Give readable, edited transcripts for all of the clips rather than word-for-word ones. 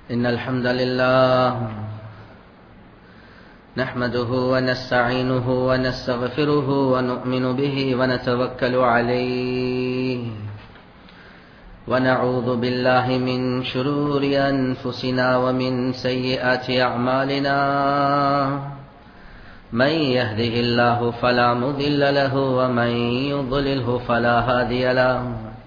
إن الحمد لله نحمده ونستعينه ونستغفره ونؤمن به ونتوكل عليه ونعوذ بالله من شرور أنفسنا ومن سيئات أعمالنا من يهده الله فلا مضل له ومن يضلله فلا هادي له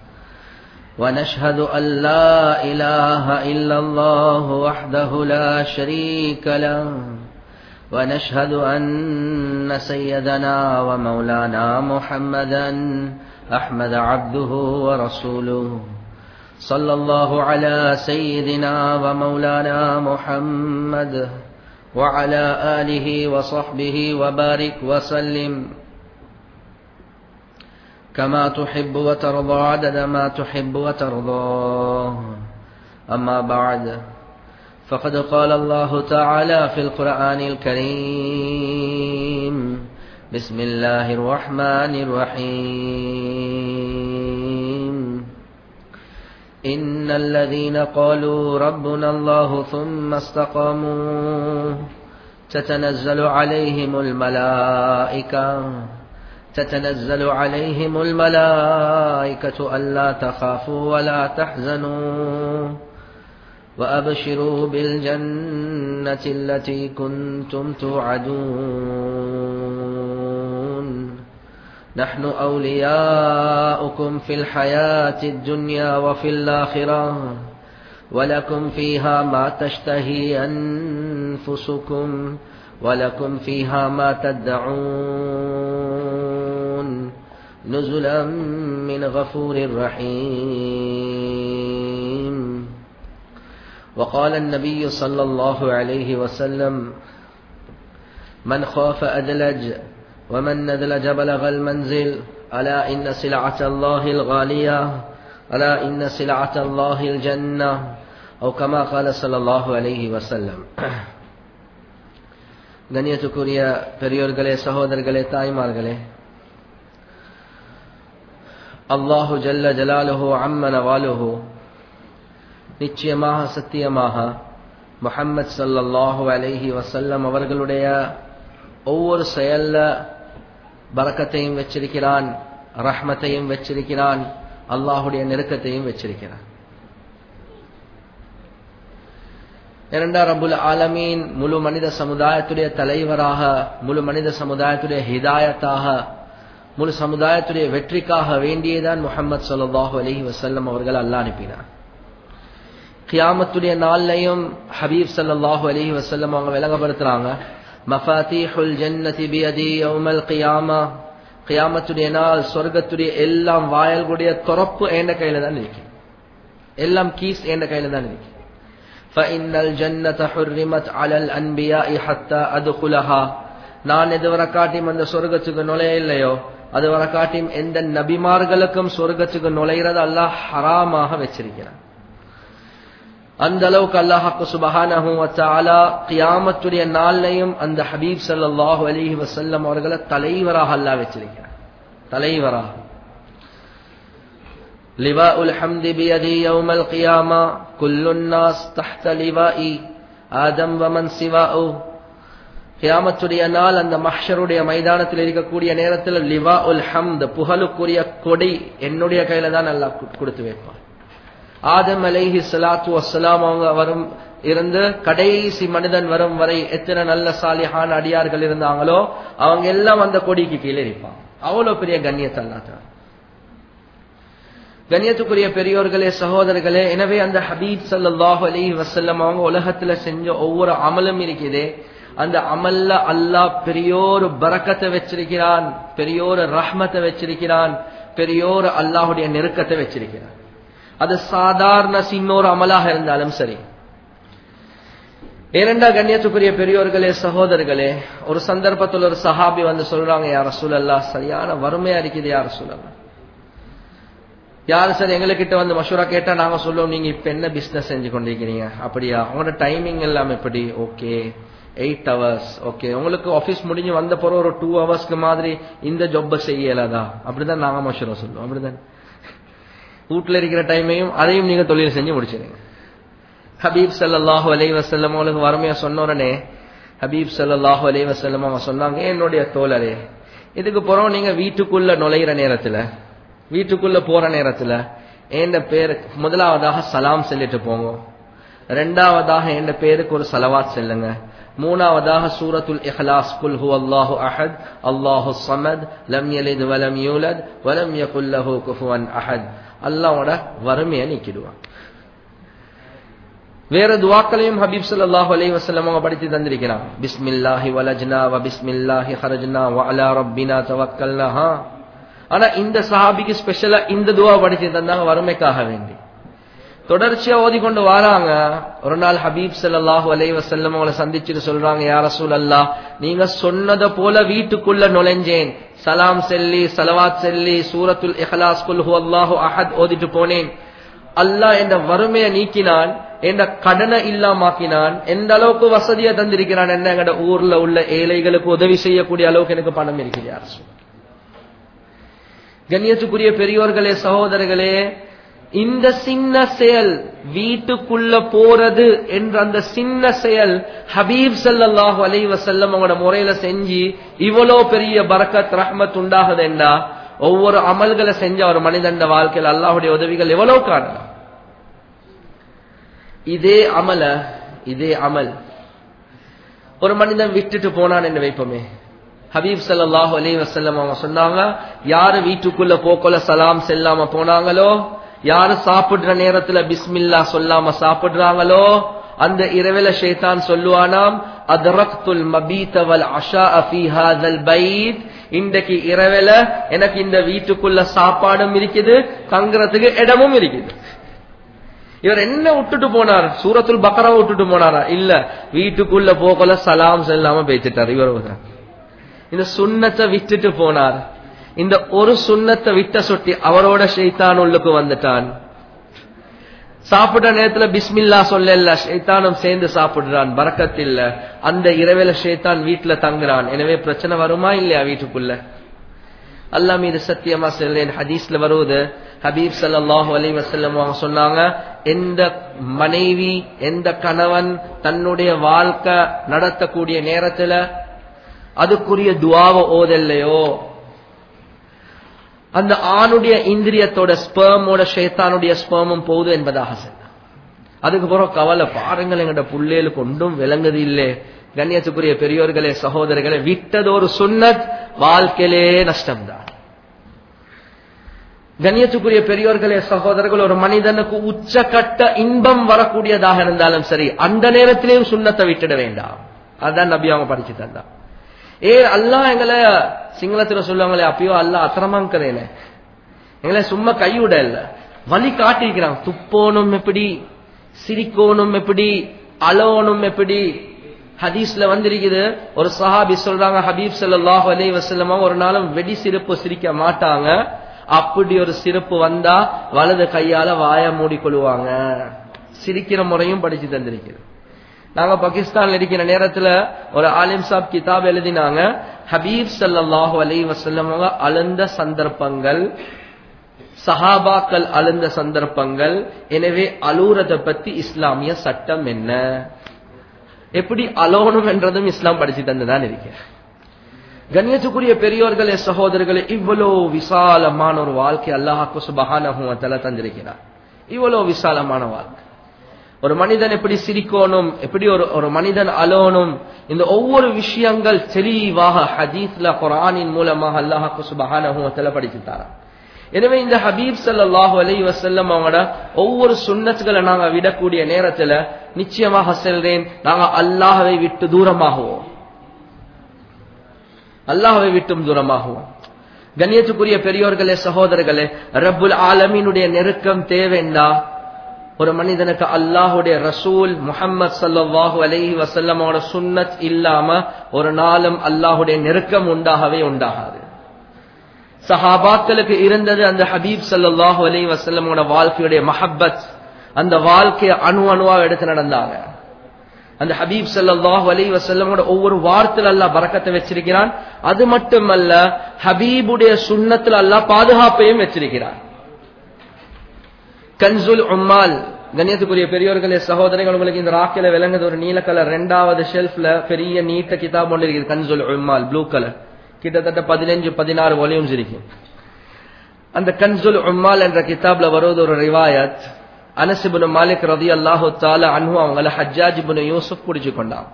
ونشهد أن لا إله إلا الله وحده لا شريك له ونشهد أن سيدنا ومولانا محمدا أحمد عبده ورسوله صلى الله على سيدنا ومولانا محمد وعلى آله وصحبه وبارك وسلم كما تحب وترضى عدد ما تحب وترضى. أما بعد فقد قال الله تعالى في القرآن الكريم بسم الله الرحمن الرحيم إن الذين قالوا ربنا الله ثم استقاموا تتنزل عليهم الملائكة ألا تخافوا ولا تحزنوا وأبشروا بالجنة التي كنتم توعدون نحن أولياؤكم في الحياة الدنيا وفي الآخرة ولكم فيها ما تشتهي أنفسكم ولكم فيها ما تدعون نزلا من غفور رحيم. وقال النبي صلى الله عليه وسلم من خاف أدلج ومن ندلج بلغ المنزل ألا إن سلعة الله الغالية ألا إن سلعة الله الجنة أو كما قال صلى الله عليه وسلم. கண்ணியத்துக்குரிய பெரியோர்களே, சகோதரர்களே, தாய்மார்களே, அல்லாஹு ஜல்ல ஜலாலுஹு அம்ம நவாலுஹு நிச்சயமாக சத்தியமாக முஹம்மது ஸல்லல்லாஹு அலைஹி வஸல்லம் அவர்களுடைய ஒவ்வொரு செயல்ல பரக்கத்தையும் வச்சிருக்கிறான், ரஹ்மத்தையும் வச்சிருக்கிறான், அல்லாஹுடைய நெருக்கத்தையும் வச்சிருக்கிறான். இரண்டா ரப்புல் ஆலமீன் முழு மனித சமுதாயத்துடைய தலைவராக, முழு மனித சமுதாயத்துடைய ஹிதாயத்தாக, முழு சமுதாயத்துடைய வெற்றிக்காக வேண்டியதான் முஹம்மது ஸல்லல்லாஹு அலைஹி வஸல்லம் அவர்கள் அல்லாஹ் அனுப்பினார். கியாமத்துடைய நாளையும் ஹபீப் ஸல்லல்லாஹு அலைஹி வஸல்லம் அவங்க விளங்கப்படுத்துறாங்க, மஃபாத்தீஹுல் ஜன்னதி பியதி யௌமல் கியாமா, கியாமத்துடைய நாள் சொர்க்கத்துடைய எல்லாம் வாயல்களுடைய திறப்பு என்ற கையில தான் இருக்கு, எல்லாம் கீஸ் என்ற கையில தான் இருக்கு. فإن الجنة حرمت على الأنبياء حتى أدخلها, நான் எதுவரை காட்டியும் அந்த சொர்க்கத்துக்கு நுழைய இல்லையோ அதுவரை காட்டியும் எந்த நபிமார்களுக்கும் சொர்க்கத்துக்கு நுழைகிறது அல்லாஹ் ஹராமாக வச்சிருக்கிறான். அந்த அளவுக்கு அல்லாஹ் சுப்ஹானஹு வ தஆலா கியாமத்துடைய நாளையும் அந்த ஹபீப் ஸல்லல்லாஹு அலைஹி வஸல்லம் அவர்களை தலைவராக அல்லாஹ் வச்சிருக்கிறான், தலைவராக. لواء الحمد بيدي يوم القيامة كل الناس تحت لوائي آدم ومن سواه. கியாமத்துடைய நாள் அந்த மஹ்ஷருடைய மைதானத்தில் இருக்கக்கூடிய நேரத்தில் லிவா உல் ஹம்த், புகழுக்குரிய கொடி என்னுடைய கையில தான் அல்லாஹ் கொடுத்து வைப்பான். ஆதம் அலைஹி ஸலாத்து வஸ்ஸலாம் அவங்க வரும் இருந்து கடைசி மனிதன் வரும் வரை எத்தனை நல்ல சாலிஹான அடியார்கள் இருந்தாங்களோ அவங்க எல்லாம் அந்த கொடிக்கு கீழே இருப்பாங்க. அவ்வளவு பெரிய கண்ணியத்தை அல்லாஹ் தரான். கண்ணியத்துக்குரிய பெரியோர்களே, சகோதரர்களே, எனவே அந்த ஹபீப் ஸல்லல்லாஹு அலைஹி வஸல்லம் அவங்க உலகத்துல செஞ்ச ஒவ்வொரு அமலும் இருக்குதே, அந்த அமல்ல அல்லாஹ் பெரியோரு பரக்கத்தை வச்சிருக்கிறான், பெரியோரு ரஹ்மத்தை வச்சிருக்கிறான், பெரியோரு அல்லாஹுடைய நெருக்கத்தை வச்சிருக்கிறான். அது சாதாரண சின்னோரு அமலாக இருந்தாலும் சரி. ஏனென்றா கண்ணியத்துக்குரிய பெரியோர்களே, சகோதரர்களே, ஒரு சந்தர்ப்பத்தில் ஒரு சஹாபி வந்து சொல்றாங்க, யா ரசூலல்லாஹ் சரியான வறுமையா இருக்குது யா ரசூலல்லாஹ். யாரு சார் எங்ககிட்ட வந்து மஷூரா கேட்டா நாங்க சொல்லுவோம், நீங்க இப்ப என்ன பிசினஸ் செஞ்சு கொண்டிருக்கிறீங்க, அப்படியா, உங்களோட டைமிங் எல்லாம் எப்படி, ஓகே 8 hours, ஓகே, உங்களுக்கு ஆபீஸ் முடிஞ்சு வந்த பிறகு ஒரு 2 hours மாதிரி இந்த ஜாப் செய்யலாதா, அப்படிதான் நாங்க மஷூரா சொல்லுவோம். அப்படிதான் வீட்டுல இருக்கிற டைமையும் அதையும் நீங்க தொழில் செஞ்சு முடிச்சிருங்க. ஹபீப் ஸல்லல்லாஹு அலைஹி வஸல்லம் அவங்களுக்கு வறுமையா சொன்ன உடனே ஹபீப் ஸல்லல்லாஹு அலைஹி வஸல்லம் அவங்க சொன்னாங்க, என்னுடைய தோழரே, இதுக்கு போறோம் நீங்க வீட்டுக்குள்ள நுழையிற நேரத்துல, வீட்டுக்குள்ள போற நேரத்துல என் பேருக்கு முதலாவதாக சலாம் சொல்லிட்டு போங்க, இரண்டாவதாக என் பேருக்கு ஒரு ஸலவாத் சொல்லுங்க, மூணாவதாக சூரத்துல் இஹ்லாஸ் குல் ஹுவல்லாஹு அஹத் அல்லாஹு ஸமத் லம் யலித் வலம் யூலத் வலம் யகுல் லஹு குஃபுவன் அஹத். அல்லாஹ்வோட வறுமையை நீக்கிடுவான். வேற துஆக்களையும் ஹபீப் ஸல்லல்லாஹு அலைஹி வஸல்லம் அவங்க படித்து தந்திருக்கிறாங்க. பிஸ்மில்லாஹி வலஜ்னா வ பிஸ்மில்லாஹி ஹரஜ்னா வ அலா ரப்பினா தவக்கல்னா. ஆனா இந்த சஹாபிக்கு ஸ்பெஷலா இந்த துஆ படித்து தந்தாங்க வறுமைக்காக வேண்டி. தொடர்ச்சியா ஓதிக்கொண்டு வராங்க. ஒரு நாள் ஹபீப் ஸல்லல்லாஹு அலைஹி வஸல்லம் அவங்களை சந்திச்சுட்டு சொல்றாங்க, யா ரசூலல்லாஹ், நீங்க சொன்னதை போல வீட்டுக்குள்ள நுழைஞ்சேன், சலாம் சொல்லி ஸலவாத் சொல்லி சூரத்துல் இஹ்லாஸ் குல் ஹுவல்லாஹு அஹத் ஓதிட்டு போனேன். அல்லாஹ் என்ற வறுமையை நீக்கினான், என்ற கடனை இல்லாமாக்கினான், எந்த அளவுக்கு வசதியை தந்திருக்கிறான், என்ன எங்கட ஊர்ல உள்ள ஏழைகளுக்கு உதவி செய்யக்கூடிய அளவுக்கு எனக்கு பணம் இருக்கிறார். கண்ணியத்துக்குரிய பெரியோர்களே, சகோதரர்களே, இந்த சின்ன செயல், வீட்டுக்குள்ள போறது என்ற அந்த சின்ன செயல் ஹபீப் ஸல்லல்லாஹு அலைஹி வஸல்லம் அவங்களோட முறையில செஞ்சு இவ்வளவு பெரிய பரக்கத் ரஹ்மத் உண்டாகுது என்றா, ஒவ்வொரு அமல்களை செஞ்ச ஒரு மனிதன் வாழ்க்கையில் அல்லாஹ்வுடைய உதவிகள் எவ்வளவு காணலாம். இதே அமல் ஒரு மனிதன் விட்டுட்டு போனான் என்று வைப்போமே, ஹபீப் ஸல்லல்லாஹு அலைஹி வஸல்லம் அவங்க சொன்னாங்க, யாரு வீட்டுக்குள்ள போக்கல சலாம் செல்லாம போனாங்களோ, யாரு சாப்பிடுற நேரத்துல பிஸ்மில்லா சொல்லாம சாப்பிடுறாங்களோ, அந்த இரவில ஷைத்தான் சொல்லுவானாம், அத்ரக்துல் மபீத வல் அஷாஅ ஃபீ ஹாதல் பைத், இன்றைக்கு இரவில எனக்கு இந்த வீட்டுக்குள்ள சாப்பாடும் இருக்குது, தங்குறதுக்கு இடமும் இருக்குது. இவர் என்ன விட்டுட்டு போனார்? சூரத்துல் பக்ரா விட்டுட்டு போனாரா? இல்ல, வீட்டுக்குள்ள போகல சலாம் செல்லாம பேசிட்டார். இவர் இந்த சுன்னத்தை விட்டுட்டு போனார். இந்த ஒரு சுன்னத்தை விட்ட சொட்டி அவரோட ஷைத்தான் உள்ளுக்கு வந்துட்டான். சாப்பிட்ட நேரத்துல பிஸ்மில்லா சொல்லல, ஷைத்தானும் சேர்ந்து சாப்பிடுறான், பரக்கத் இல்ல. அந்த இரவேல ஷைத்தான் வீட்டுல தங்குறான். எனவே பிரச்சனை வருமா இல்லையா வீட்டுக்குள்ள? அல்லாஹ் மீது சத்தியமா சொல்றேன், ஹதீஸ்ல வருவது, ஹபீப் ஸல்லல்லாஹு அலைஹி வஸல்லம் அவங்க சொன்னாங்க, எந்த மனைவி எந்த கணவன் தன்னுடைய வாழ்க்கை நடத்தக்கூடிய நேரத்துல அதுக்குரிய துஆவை ஓதல்லையோ, அந்த ஆணுடைய இந்திரியத்தோட ஸ்பெர்மோட ஷைத்தானுடைய ஸ்பெர்மும் போகுது என்பதாக சொன்னார். அதுக்கு பிறகு கவலை, பாருங்கள் எங்கட புள்ளேலுக்கு ஒன்றும் விளங்குது இல்லை. கண்ணியத்துக்குரிய பெரியோர்களே, சகோதரர்களே, விட்டது ஒரு சுன்னத், வாழ்க்கையிலே நஷ்டம்தான். கண்ணியத்துக்குரிய பெரியோர்களே, சகோதரர்கள், ஒரு மனிதனுக்கு உச்சக்கட்ட இன்பம் வரக்கூடியதாக இருந்தாலும் சரி, அந்த நேரத்திலேயும் சுன்னத்தை விட்டுட வேண்டாம். அதான் நபி அவங்க படிச்சு தந்தா. அல்லாஹ் எங்களை சிங்களத்துல சொல்லுவாங்களே, அப்பயோ அல்லாஹ் அத்திரமாங்கிறேன், எங்களை சும்மா கைவிட இல்ல, வழி காட்டிருக்கிறான். துப்போனும் எப்படி, சிரிக்கோனும் எப்படி, அலோனும் எப்படி. ஹதீஸ்ல வந்திருக்குது, ஒரு சஹாபி சொல்றாங்க, ஹபீப் ஸல்லல்லாஹு அலைஹி வஸல்லம் ஒரு நாளும் வெடி சிரிப்பு சிரிக்க மாட்டாங்க, அப்படி ஒரு சிரிப்பு வந்தா வலது கையால வாய மூடிக்கொள்வாங்க. சிரிக்கிற முறையும் படிச்சு தந்திருக்கிறது. நாங்க பாகிஸ்தான்ல இருக்கிற நேரத்துல ஒரு ஆலிம் சாப் கிதாப் எழுதினாங்க, ஹபீப் ஸல்லல்லாஹு அலைஹி வஸல்லம் அழுந்த சந்தர்ப்பங்கள், சஹாபாக்கள் அழுந்த சந்தர்ப்பங்கள். எனவே அலூரத பத்தி இஸ்லாமிய சட்டம் என்ன, எப்படி அலோனும் என்றதும் இஸ்லாம் படிச்சு தந்துதான் இருக்க. கண்ணியத்துக்குரிய பெரியோர்களே, சகோதரர்களே, இவ்வளவு விசாலமான ஒரு வாழ்க்கை அல்லாஹ் சுப்ஹானஹு வ தஆலா தந்திருக்கிறார். இவ்வளவு விசாலமான வாழ்க்கை. ஒரு மனிதன் எப்படி சிரிக்கணும், எப்படி ஒரு மனிதன் அலோனும், இந்த ஒவ்வொரு விஷயங்கள் தெளிவாக ஹதீஸ்ல குர்ஆனின் மூலமாக அல்லாஹ் சுப்ஹானஹு வ தஆலா படிச்சுட்டார். எனவே இந்த ஹபீப் ஸல்லல்லாஹு அலைஹி வஸல்லம் அவங்களோட ஒவ்வொரு சுன்னத்துகளை நாங்க விடக்கூடிய நேரத்துல நிச்சயமாக சொல்றேன், நாங்க அல்லாஹ்வை விட்டு தூரமாகுவோம், அல்லாஹ்வை விட்டும் தூரமாகுவோம். கண்ணியத்துக்குரிய பெரியோர்களே, சகோதரர்களே, ரப்புல் ஆலமீனுடைய நெருக்கம் தேவைண்டா ஒரு மனிதனுக்கு அல்லாஹுடைய ரசூல் முஹம்மது ஸல்லல்லாஹு அலைஹி வஸல்லமோட சுன்னத் இல்லாம ஒரு நாளும் அல்லாஹுடைய நெருக்கம் உண்டாகவே உண்டாகாது. சஹாபாக்களுக்கு இருந்தது அந்த ஹபீப் ஸல்லல்லாஹு அலைஹி வஸல்லமோட வாழ்க்கையுடைய மஹப்பத். அந்த வாழ்க்கையை அணு அணுவா எடுத்து நடந்தாங்க. அந்த ஹபீப் ஸல்லல்லாஹு அலைஹி வஸல்லமோட ஒவ்வொரு வார்த்தையில அல்லாஹ் பரக்கத்தை வச்சிருக்கிறான். அது மட்டுமல்ல, ஹபீபுடைய சுன்னத்துல அல்லாஹ் பாதுகாப்பையும் வச்சிருக்கிறான். கன்சுல் உம்மால் கண்ணியத்துக்குரிய பெரியோர்களே சகோதரர்கள், உங்களுக்கு இந்த ராக்கில விளங்குது ஒரு நீல கலர் 2வது ஷெல்ஃப்ல பெரிய நீட்ட கிதாப் ஒன்று இருக்குது, கன்சுல் உம்மால், ப்ளூ கலர், கிட்டத்தட்ட 15-16 வால்யூம்ஸ் இருக்கு. அந்த கன்சுல் உம்மால் என்ற கிதாப்ல வருவது ஒரு ரிவாயத். அனஸ் இப்னு மாலிக் ரலியல்லாஹு தஆலா அன்ஹு அவங்கள ஹஜ்ஜாஜ் இப்னு யூசுப் பிடிச்சு கொண்டான்.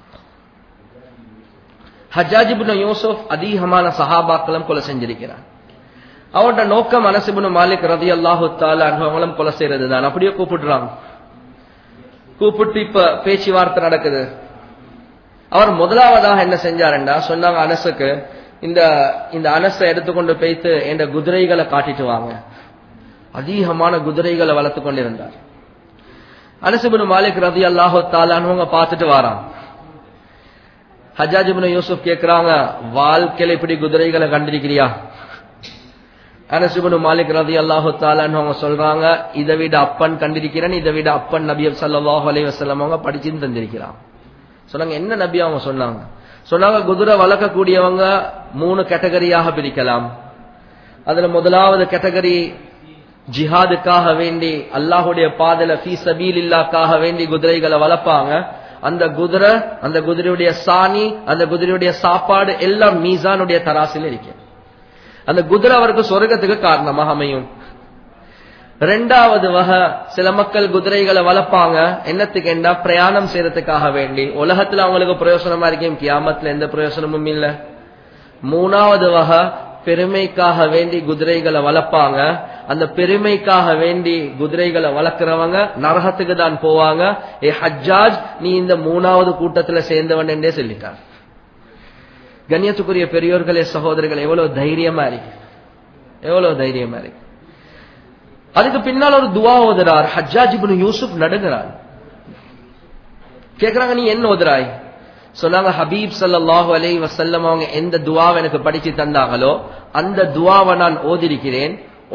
ஹஜ்ஜாஜ் இப்னு யூசுப் அதிகமான சஹாபாக்களும் கொலை செஞ்சிருக்கிறார். அவரோட நோக்கம் அனஸ் இப்னு மாலிக் ரலியல்லாஹு தஆலா அன்ஹு அவங்களும் கொலை செய்யறது தான். அப்படியே கூப்பிடுறாங்க, கூப்பிட்டு இப்ப பேச்சுவார்த்தை நடக்குது. அவர் முதலாவதாக என்ன செஞ்சாருண்டா, சொன்னாங்க அனஸுக்கு, இந்த அனஸை எடுத்துக்கொண்டு போய்த்து என்ற குதிரைகளை காட்டிட்டு வாங்க. அதிகமான குதிரைகளை வளர்த்து கொண்டிருந்தார். அனஸ் இப்னு மாலிக் ரலியல்லாஹு தஆலா அன்ஹு பார்த்துட்டு வராங்க. ஹஜ்ஜாஜ் இப்னு யூசுப் கேக்குறாங்க, வாழ்க்கையில இப்படி குதிரைகளை கண்டிருக்கிறியா? அனஸ் இப்னு மாலிக் ரலியல்லாஹு தஆலா அன்ஹு சொல்றாங்க, இதை விட அப்பன் கண்டிருக்கிறேன், இதை விட அப்பன் நபி ஸல்லல்லாஹு அலைஹி வஸல்லம் அவங்க படிச்சு தந்திருக்கிறாங்க. சொன்னாங்க, என்ன நபி அவங்க சொன்னாங்க? சொன்னாங்க, குதிரை வளர்க்கக்கூடியவங்க 3 கேட்டகரியாக பிரிக்கலாம். அதுல முதலாவது கேட்டகரி ஜிஹாதுக்காக வேண்டி அல்லாஹுடைய பாதையில ஃபீ சபீலில்லாஹ்க்காக வேண்டி குதிரைகளை வளர்ப்பாங்க. அந்த குதிரையுடைய சாணி, அந்த குதிரையுடைய சாப்பாடு எல்லாம் மீசானுடைய தராசில் இருக்கு. அந்த குதிரை அவருக்கு சொர்க்கத்துக்கு காரணமாக அமையும். 2வது வகை, சில மக்கள் குதிரைகளை வளர்ப்பாங்க என்னத்துக்கு என்றா பிரயாணம் செய்யறதுக்காக வேண்டி. உலகத்துல அவங்களுக்கு பிரயோசனமா இருக்கும், கியாமத்துல எந்த பிரயோசனமும் இல்ல. 3வது வகை, பெருமைக்காக வேண்டி குதிரைகளை வளர்ப்பாங்க. அந்த பெருமைக்காக வேண்டி குதிரைகளை வளர்க்கிறவங்க நரகத்துக்கு தான் போவாங்க. ஏ ஹஜ்ஜாஜ், நீ இந்த 3வது கூட்டத்துல சேர்ந்தவன் என்றே சொல்லிட்டார். கண்ணியத்துக்குரிய பெரியோர்களே சகோதரர்கள், எவ்வளவு தைரியமா இருக்கு, எவ்வளவு தைரியமா இருக்கு. அதுக்கு பின்னால் ஒரு துவா ஓதுறார். ஹஜ்ஜாஜ் இப்னு யூசுப் நடுங்கிறார். கேக்குறாங்க, நீ என்ன ஓதுறாய்? சொன்னாங்க, ஹபீப் ஸல்லல்லாஹு அலைஹி வஸல்லம் அவங்க எந்த துவாவை எனக்கு படிச்சு தந்தாங்களோ அந்த துவாவை நான் ஓதிருக்கிறேன்.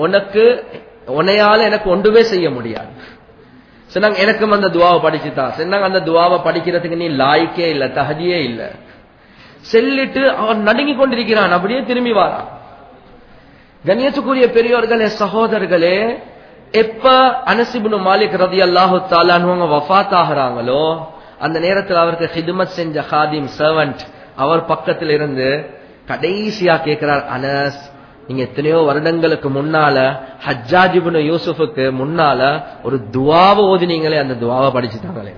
உன்னையால எனக்கு ஒன்றுமே செய்ய முடியாது. சொன்னாங்க, எனக்கும் அந்த துவாவை படிச்சுதான். சொன்னாங்க, அந்த துவாவை படிக்கிறதுக்கு நீ லாய்க்கே இல்ல, தஹதியே இல்ல. செல்லிட்டு அவன் நடுங்கி கொண்டிருக்கிறான். அப்படியே திரும்பி வாரான். கண்ணியத்துக்குரிய பெரியோர்களே சகோதரர்களே, எப்ப அனஸ் இப்னு மாலிக் ரலியல்லாஹு தஆலா அன்ஹு வஃபாத் ஆகுறாங்களோ அந்த நேரத்தில் அவருக்கு ஹிதுமத் செஞ்ச ஹாதிம், சர்வன்ட், அவர் பக்கத்தில் இருந்து கடைசியா கேட்கிறார், அனஸ், நீங்க எத்தனையோ வருடங்களுக்கு முன்னால ஹஜ்ஜாஜ் இப்னு யூசுஃபுக்கு முன்னால ஒரு துவாவை ஓதினீங்களே, அந்த துவாவை படிச்சுட்டாங்களே.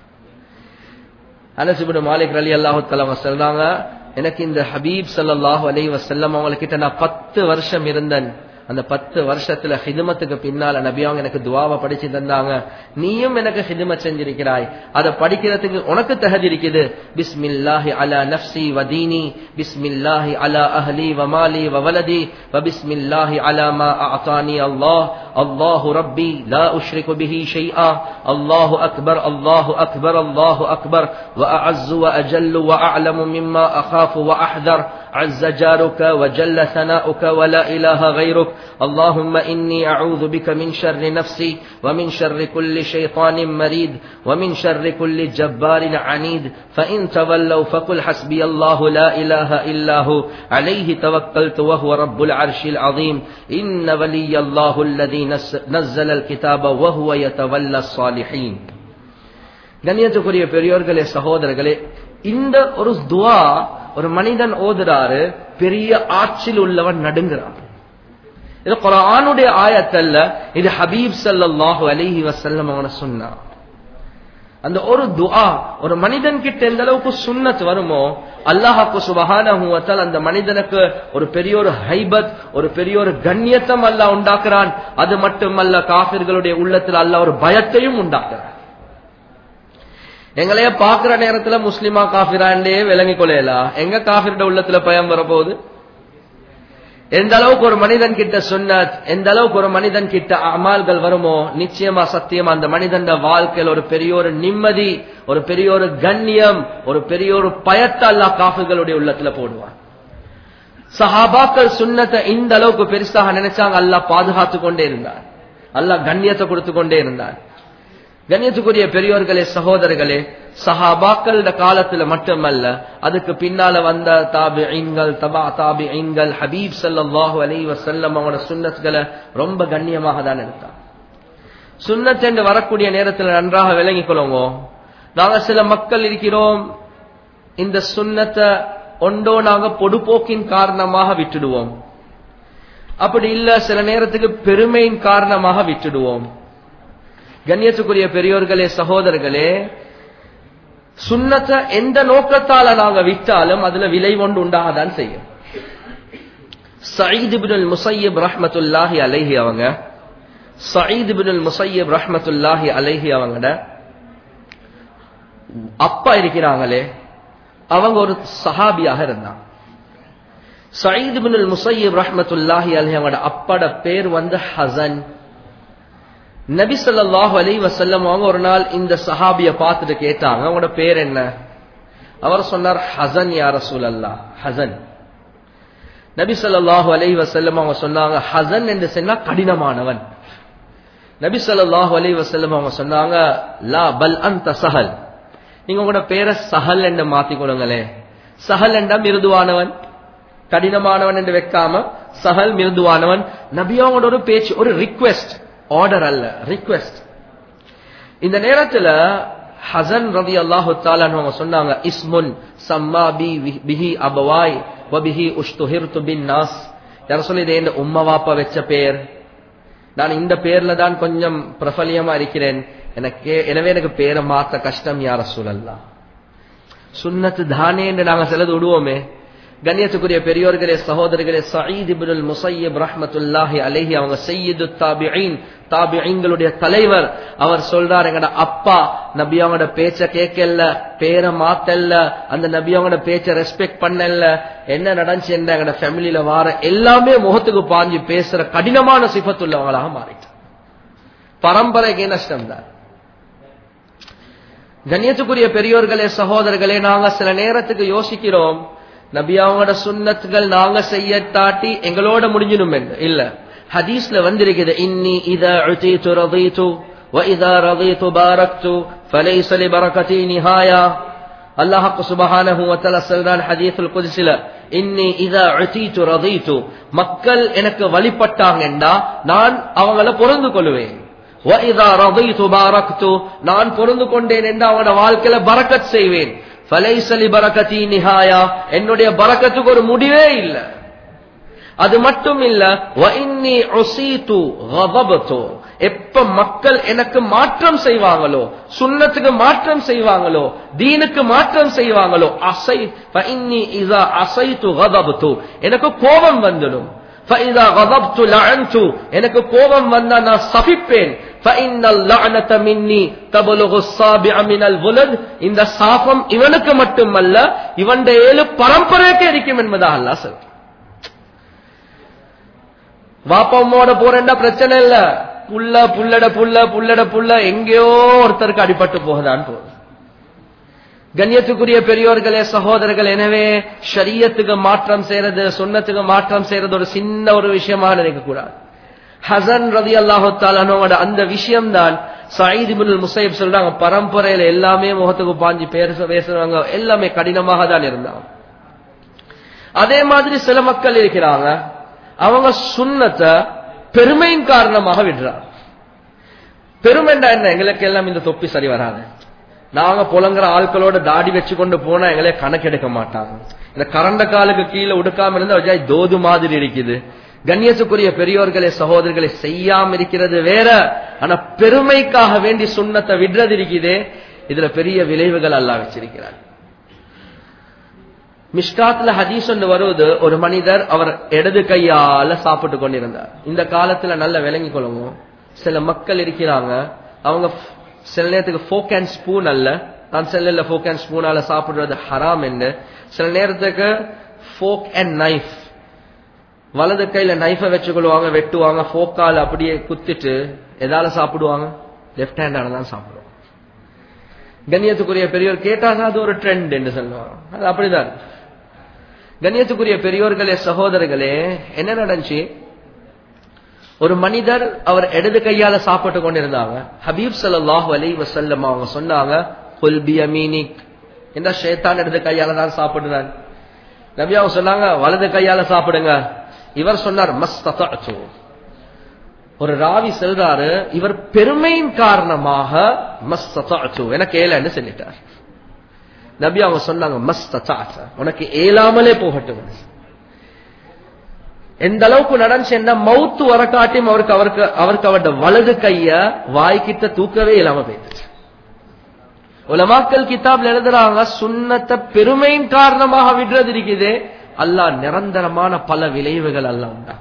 அனஸ் இப்னு மாலிக் ரலியல்லாஹு தஆலா சொல்றாங்க, எனக்கு இந்த ஹபீப் ஸல்லல்லாஹு அலைஹி வஸல்லம் அவங்க கிட்ட நான் 10 வருஷம் இருந்தேன். அந்த 10 வருஷத்துல ஹிதுமத்துக்கு பின்னால நபி அவங்க எனக்கு துவாவை படிச்சு தந்தாங்க. நீயும் எனக்கு ஹிதுமத் செஞ்சிருக்கிறாய். அதை படிக்கிறதுக்கு உனக்கு தகுதி இருக்குது. பிஸ்மில்லாஹி அலா நஃப்ஸி வ தீனி, பிஸ்மில்லாஹி அலா அஹ்லி வ மாலி வ வலதி, வ பிஸ்மில்லாஹி அலா மா அஅதானி அல்லாஹ், அல்லாஹு ரப்பி லா உஷ்ரிகு பிஹி ஷைஆ, அல்லாஹு அக்பர் அல்லாஹு அக்பர் அல்லாஹு அக்பர், வ அஅஸ்ஸு வ அஜல்லு வ அஅலமு மிம்மா அகாஃபு வ அஹ்தர், عز جارك وجل ثناؤك ولا إله غيرك، اللهم إني أعوذ بك من شر نفسي ومن شر كل شيطان مريد ومن شر كل جبار عنيد، فإن تولوا فقل حسبي الله لا إله إلا هو عليه توكلت وهو رب العرش العظيم، إن ولي الله الذي نزل الكتاب وهو يتولى الصالحين. கண்ணியத்துக்குரிய பெரியோர்களே சகோதரர்களே, இந்த ஒரு துஆ ஒரு மனிதன் ஓதுறாரு, பெரிய ஆட்சியில் உள்ளவன் நடுங்கிறான். இது குர்ஆனுடைய ஆயத்தல்ல, இது ஹபீப் ஸல்லல்லாஹு அலைஹி வஸல்லம் அவங்க சொன்னா. அந்த ஒரு துஆ ஒரு மனிதன் கிட்ட எந்த அளவுக்கு சுன்னத் வருமோ, அல்லாஹ் சுப்ஹானஹு வ தஆலா அந்த மனிதனுக்கு ஒரு பெரிய ஒரு ஹைபத், ஒரு பெரிய ஒரு கண்ணியத்தம் அல்லாஹ் உண்டாக்குறான். அது மட்டுமல்ல, காஃபிர்களுடைய உள்ளத்தில் அல்லாஹ் ஒரு பயத்தையும் உண்டாக்குறான். எங்களைய பாக்குற நேரத்துல முஸ்லிமா காஃபிராண்டே விளங்கி கொள்ளலாம். எங்க காஃபிரோட உள்ளத்துல பயம் வரப்போகுது? எந்த அளவுக்கு ஒரு மனிதன் கிட்ட சுன்னத், எந்த அளவுக்கு ஒரு மனிதன் கிட்ட அமால்கள் வருமோ, நிச்சயமா சத்தியமா அந்த மனிதன் வாழ்க்கையில் ஒரு பெரிய ஒரு நிம்மதி, ஒரு பெரிய ஒரு கண்ணியம், ஒரு பெரிய ஒரு பயத்தை அல்லாஹ் காஃபிர்களுடைய உள்ளத்துல போடுவான். சஹாபாக்கள் சுன்னத்தை இந்த அளவுக்கு பெருசாக நினைச்சாங்க. அல்லாஹ் பாதுகாத்து கொண்டே இருந்தார், அல்லாஹ் கண்ணியத்தை கொடுத்து கொண்டே இருந்தார். கண்ணியத்துக்குரிய பெரியோர்களே சகோதரர்களே, சஹாபாக்கள் காலத்துல மட்டுமல்ல, அதுக்கு பின்னால வந்த தாபிஈன்கள், தபா தாபிஈன்கள், ஹபீப் ஸல்லல்லாஹு அலைஹி வஸல்லம் அவங்களோட சுன்னத்களை ரொம்ப கண்ணியமாக தான் எடுத்தாங்க. சுன்னத் என்று வரக்கூடிய நேரத்தில் நன்றாக விளங்கிக் கொள்ளுங்க. நாங்க சில மக்கள் இருக்கிறோம், இந்த சுன்னத்தை ஒன்றோ நாங்க பொடுபோக்கின் காரணமாக விட்டுடுவோம், அப்படி இல்ல சில நேரத்துக்கு பெருமையின் காரணமாக விட்டுடுவோம். கண்ணியத்துக்குரிய பெரியோர்களே, சகோதரர்களே, சுன்னத்தை எந்த நோக்கத்தால நாங்க விட்டாலும் அதுல விலை ஒன்று உண்டாகதான் செய்யும். சயீத் இப்னுல் முஸய்யிப் ரஹ்மத்துல்லாஹி அலைஹி அவங்க, சயீத் இப்னுல் முஸய்யிப் ரஹ்மத்துல்லாஹி அலைஹி அவங்கட அப்பா இருக்கிறாங்களே, அவங்க ஒரு சஹாபியாக இருந்தாங்க. சயீத் இப்னுல் முஸய்யிப் ரஹ்மத்துல்லாஹி அலைஹி அவங்கட அப்பாட பேர் ஹஸன். நபி ஸல்லல்லாஹு அலைஹி வஸல்லம் அவங்க ஒரு நாள் இந்த சஹாபியை பார்த்துட்டு கேட்டாங்க, அவங்களோட பேர் என்ன? அவர் சொன்னார், ஹஸன் யா ரசூலல்லாஹ், ஹஸன். நபி ஸல்லல்லாஹு அலைஹி வஸல்லம் அவங்க சொன்னாங்க, ஹஸன் என்று சொன்னா கடினமானவன். நபி ஸல்லல்லாஹு அலைஹி வஸல்லம் அவங்க சொன்னாங்க, லா பல் அன்த சஹல், நீங்க உங்களோட பேரை சஹல் என்று மாத்திக் கொள்ளுங்களே. சஹல் என்றா மிருதுவானவன், கடினமானவன் என்று வைக்காம சஹல் மிருதுவானவன். நபி அவங்களோட ஒரு பேச்சு, ஒரு ரிக்வெஸ்ட், ஆர்டர் அல்ல, ரிக்வெஸ்ட். இந்த நேரத்துல ஹஸன் ரலியல்லாஹு தஆலா அவங்க சொன்னாங்க, இஸ்முன் சம்மா பிஹி அபவாய் வ பிஹி உஷ்துஹிர்து பின் நாஸ். யா ரசூலுல்லாஹ், இந்த உம்மா வாப்பா வெச்ச பேர், நான் இந்த பேர்ல தான் கொஞ்சம் பிரபலியமா இருக்கிறேன், எனவே எனக்கு பேரை மாத்த கஷ்டம் யா ரசூலல்லாஹ். சுன்னத்து தானே என்று நாங்க சிலது விடுவோமே. கண்ணியத்துக்குரிய பெரியோர்களே, சகோதரர்களே, சயீத் இப்னுல் முஸய்யிப் ரஹ்மத்துல்லாஹி அலைஹி அவங்க சய்யிதுத் தாபிஈன், தாபிஈன்களுடைய தலைவர். அவர் சொல்றார், எங்கட அப்பா நபி அவங்களோட பேச்ச கேட்கல, பேரை மாத்தல்ல, அந்த நபி அவங்களோட பேச்ச ரெஸ்பெக்ட் பண்ணல. என்ன நடந்துச்சு? எங்கட ஃபேமிலியில வார எல்லாமே முகத்துக்கு பாஞ்சு பேசுற கடினமான சிஃபத்துள்ளவங்களாக மாறிட்டு பரம்பரைக்கு நஷ்டம் தான். கண்ணியத்துக்குரிய பெரியோர்களே, சகோதரர்களே, நாங்க சில நேரத்துக்கு யோசிக்கிறோம், நபி அவங்களோட சுன்னத்துகள் நாங்க செய்ய தாட்டி எங்களோட முடிஞ்சிடும் என்று. இல்ல, ஹதீஸ்ல வந்திருக்குது, இன்னி இதா உதீது ரதீது வ இதா ரதீது பாரக்து ஃபலைஸ லிபரகதி நிஹாயா. அல்லாஹ் சுப்ஹானஹு வ தஆலா சொல்றான் ஹதீஸுல் குத்ஸில, இன்னி இதா உதீது ரதீது, மக்கள் எனக்கு வழிபட்டாங்கண்டா நான் அவங்கள பொருந்து கொள்வேன். வ இதா ரதீது பாரக்து, நான் பொருந்து கொண்டேன் என்றா அவங்களோட வாழ்க்கையில பரக்கத் செய்வேன். ஃபலைஸ லிபரகதி நிஹாயா, என்னுடைய பரக்கத்துக்கு ஒரு முடிவே இல்ல. அது மட்டும் இல்ல, வ இன்னி உஸீது கதபது, எப்ப மக்கள் எனக்கு மாற்றம் செய்வாங்களோ, சுன்னத்துக்கு மாற்றம் செய்வாங்களோ, தீனுக்கு மாற்றம் செய்வாங்களோ, அஸை ஃப இன்னி இதா அஸைது கதபது, எனக்கு கோபம் வந்துடும். ஃபஇதா கதப்து லஅன்து, எனக்கு கோபம் வந்தா நான் சபிப்பேன். ஃபஇன்னல் லஅனத மின்னி தபலுகு ஸாபிஅ மினல் வலத், இந்த சாபம் இவனுக்கு மட்டுமல்ல இவனுடைய 7 பரம்பரைக்கு இருக்கும் என்பதாக அல்லாஹ் சொல்றான். வாப்பம்மோட போறேன்டா பிரச்சனை இல்ல, புள்ள புள்ளட புள்ள புள்ளட புள்ள எங்கேயோ ஒருத்தருக்கு அடிபட்டு போகுதான் போகுது. கண்ணியத்துக்குரிய பெரியோர்களே, சகோதரர்கள், எனவே ஷரியத்துக்கு மாற்றம் செய்யறது, சுன்னத்துக்கு மாற்றம் செய்யறது ஒரு சின்ன ஒரு விஷயமாக நினைக்க கூடாது. ஹஸன் ரலியல்லாஹு தஆலா அன்ஹு அந்த விஷயம் தான் சயீத் இப்னுல் முஸய்யிப் சொல்றாங்க, பரம்பரையில எல்லாமே முகத்துக்கு பாஞ்சு பேசுறவங்க எல்லாமே கடினமாக தான் இருந்தாங்க. அதே மாதிரி சில மக்கள் இருக்கிறாங்க, அவங்க சுன்னத்தை பெருமையின் காரணமாக விடுறாங்க. பெருமைண்டா என்ன? எங்களுக்கு எல்லாம் இந்த தொப்பி சரி வராது, நாங்க புலங்குற ஆட்களோட தாடி வச்சு கொண்டு போனா எங்களே கணக்கெடுக்க மாட்டாங்க, இந்த கரண்ட காலுக்கு கீழே உடுக்காம இருந்தா தோது மாதிரி இருக்குது. கண்ணியத்துக்குரிய பெரியோர்களே, சகோதரர்களை, செய்யாம இருக்கிறது வேற, ஆனா பெருமைக்காக வேண்டி சுன்னத்தை விடுறது இருக்குதே, இதுல பெரிய விளைவுகள் அல்லாஹ் வச்சிருக்கிறார். மிஷ்காத்ல ஹதீஸ் ஒன்று வருவது, ஒரு மனிதர் அவர் இடது கையால சாப்பிட்டு கொண்டிருந்தார். இந்த காலத்துல நல்ல விளங்கி கொள்ளுங்க, சில மக்கள் இருக்கிறாங்க, அவங்க சில நேரத்துக்கு ஃபோக் அண்ட் ஸ்பூன் அல்ல, நான் செல்ல ஃபோக் அண்ட் ஸ்பூனால சாப்பிடுறது ஹராம் என்று, சில நேரத்துக்கு ஃபோக் அண்ட் நைஃப், வலது கையில நைஃபை வச்சுக்கொள்வாங்க, வெட்டுவாங்க, ஃபோக்கால அப்படியே குத்திட்டு எதால சாப்பிடுவாங்க? லெப்ட் ஹேண்டால தான் சாப்பிடுவாங்க. கண்ணியத்துக்குரிய பெரியோர் கேட்டாங்க, அது ஒரு ட்ரெண்ட் என்று சொல்லுவாங்க, அது அப்படிதான். கண்ணியத்துக்குரிய பெரியோர்களே, சகோதரர்களே, என்ன நடந்துச்சு? ஒரு மனிதர் அவர் இடது கையால சாப்பிட்டு கொண்டிருந்தாங்க. ஹபீப் ஸல்லல்லாஹு அலைஹி வஸல்லம் அவங்க சொன்னாங்க, குல் பியமீனிக், இந்த ஷைத்தான் இடது கையால தான் சாப்பிடுறான். நபி அவங்க சொன்னாங்க, வலது கையால சாப்பிடுங்க. இவர் சொன்னார், மஸ்ததஅது, ஒரு ராவி செல்றாரு, இவர் பெருமையின் காரணமாக மஸ்ததஅது எனக்கு ஏலன்னு சொல்லிட்டார். நபி அவங்க சொன்னாங்க, மஸ்ததஅது உனக்கு ஏலாமலே போகட்டும். எந்த அளவுக்கு நடந்துச்சுன்னா மவுத்து வர காட்டியும் அவருக்கு அவருடைய வலது கைய வாய்க்கிட்ட தூக்கவே இல்லாம போயிடுச்சு. உலமாக்கள் கிதாப்ல எழுதுறாங்க, சுன்னத்தை பெருமையின் காரணமாக விடுறது இருக்குது, அல்லாஹ் நிரந்தரமான பல விளைவுகள் அல்லாஹ் உண்டாங்க.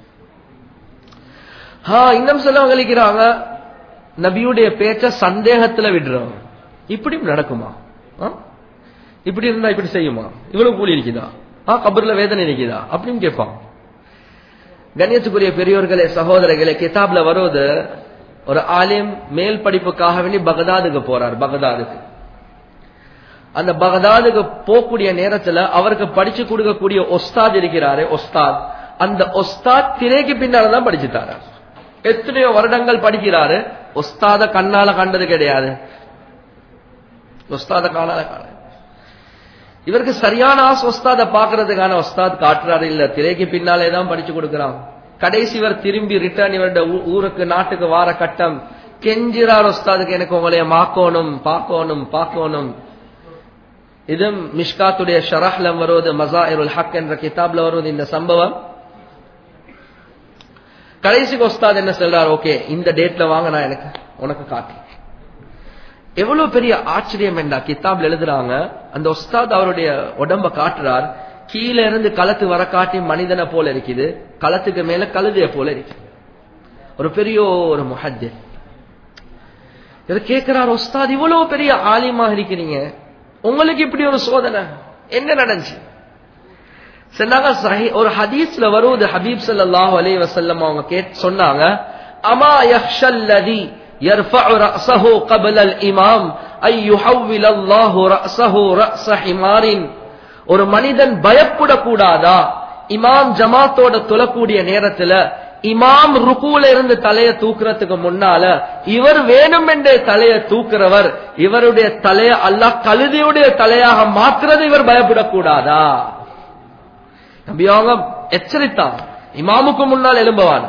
இன்னும் சொல்ல கழிக்கிறாங்க, நபியுடைய பேச்ச சந்தேகத்துல விடுறவங்க. இப்படி நடக்குமா? இப்படி இருந்தா இப்படி செய்யுமா? இவ்வளவு கூலி இருக்குதா? கபர்ல வேதனை இருக்குதா அப்படின்னு கேட்பாங்க. கண்ணியத்துக்குரிய பெரியோர்களே, சகோதரர்களே, கிதாப்ல வருவது ஒரு ஆலிம் மேல் படிப்புக்காக வேண்டி பகதாதுக்கு போறார். பகதாதுக்கு அந்த பகதாதுக்கு போகக்கூடிய நேரத்துல அவருக்கு படிச்சு கொடுக்கக்கூடிய ஒஸ்தாத் இருக்கிறாரு. ஒஸ்தாத் அந்த ஒஸ்தாத் திரைக்கு பின்னால்தான் படிச்சுட்டாரு. எத்தனையோ வருடங்கள் படிக்கிறாரு. ஒஸ்தாத கண்ணால கண்டது கிடையாது. ஒஸ்தாத கண்ணால காண இவருக்கு சரியான ஆசை ஒஸ்தாத பாக்குறதுக்கான. ஒஸ்தாத் காட்டுறாரு இல்ல, திரைக்கு பின்னாலே தான் படிச்சு கொடுக்கிறான். கடைசி இவர் திரும்பி ரிட்டர்ன் இவருடைய ஊருக்கு நாட்டுக்கு வார கட்டம் கெஞ்சிறார் ஒஸ்தாதுக்கு, எனக்கு உங்களைய மாக்கோணும், பார்க்கணும், பார்க்கணும். இது மிஷ்காத்துடைய ஷரஹ்ல வருவது, மஸாயிருல் ஹக் என்ற கிதாப்ல வருவது இந்த சம்பவம். கடைசிக்கு ஒஸ்தாத் என்ன சொல்றார், ஓகே இந்த டேட்ல வாங்க, நான் எனக்கு உனக்கு காட்டு. எவ்வளவு பெரிய ஆச்சரியம் என்றா கிதாப்ல எழுதுறாங்க, அந்த ஒஸ்தாத் அவருடைய உடம்ப காட்டுறார். கீழே இருந்து களத்து வர காட்டி மனிதனை போல இருக்குது, களத்துக்கு மேல கழுதைய போல இருக்கு. ஒரு பெரிய ஒரு முஹத்திஸ் இவர் கேட்கிறார், ஒஸ்தாத் இவ்வளவு பெரிய ஆலிமா இருக்கிறீங்க, உங்களுக்கு இப்படி ஒரு சோதனை என்ன நடந்துச்சு? சொன்னாங்க, ஒரு ஹதீஸ்ல வருவது, ஹபீப் ஸல்லல்லாஹு அலைஹி வஸல்லம் அவங்க சொன்னாங்க, அமா யஹ்ஷல்லதி يرفع رأسه قبل الإمام أن يحول الله رأسه رأس حمار. ஒரு மனிதன் பயப்படக்கூடாதா, இமாம் ஜமாத்தோட தொழக்கூடிய நேரத்துல இமாம் ருக்கூல இருந்து தலைய தூக்குறதுக்கு முன்னால இவர் வேணும் என்றே தலைய தூக்குறவர், இவருடைய தலைய அல்லாஹ் கழுதையுடைய தலையாக மாற்றுறது இவர் பயப்படக்கூடாதா? நபி அவங்க எச்சரித்தார், இமாமுக்கு முன்னால் எழும்பவான்.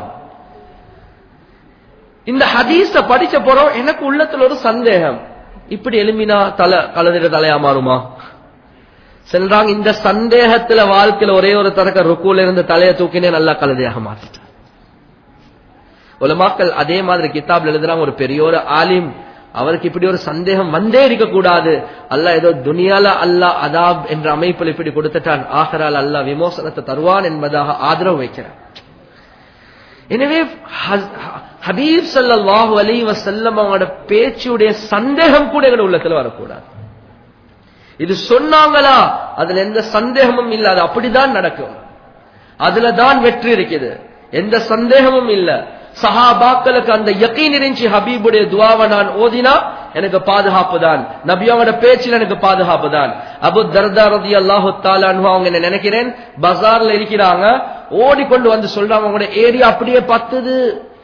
இந்த ஹதீஸ படிச்ச போறோம், எனக்கு உள்ளத்துல ஒரு சந்தேகம், இப்படி எழுமினா கழுதையோட தலையா மாறுமா? செல்றாங்க, இந்த சந்தேகத்துல வாழ்க்கையில ஒரே ஒரு தரக்க ருக்கூல இருந்து தலைய தூக்கினே நல்லா கழுதையாக மாத்திட்டார். உலமாக்கள் அதே மாதிரி கிதாப்ல எழுதுறாங்க, ஒரு பெரிய ஒரு ஆலிம் அவருக்கு இப்படி ஒரு சந்தேகம் வந்தே இருக்க கூடாது. அல்லாஹ் ஏதோ துனியால அல்லாஹ் அதாப் என்ற அமைப்பில் இப்படி கொடுத்துட்டான், ஆஹிரால் அல்லாஹ் விமோசனத்தை தருவான் என்பதாக ஆதரவு வைக்கிறார். எனவே ஹபீப் ஸல்லல்லாஹு அலைஹி வஸல்லம் அவங்களோட பேச்சுடைய சந்தேகம் கூட எங்க உள்ளத்துல வரக்கூடாது. இது சொன்னாங்களா, அதுல எந்த சந்தேகமும் இல்ல, அது அப்படிதான் நடக்கும், அதுல தான் வெற்றி இருக்குது, எந்த சந்தேகமும் இல்ல. சஹாபாக்களுக்கு அந்த யகீன் இருந்துச்சு, ஹபீபுடைய துஆவை நான் ஓதினா எனக்கு பாதுகாப்பு தான், நபியோட பேச்சில் எனக்கு பாதுகாப்பு தான். அபு தர்தா ரலியல்லாஹு தஆலா அன்ஹு அவங்க என்ன நினைக்கிறேன், பஜார்ல இருக்கிறாங்க, ஓடிக்கொண்டு வந்து சொல்றாங்க, உங்களோட ஏரியா அப்படியே பத்துது.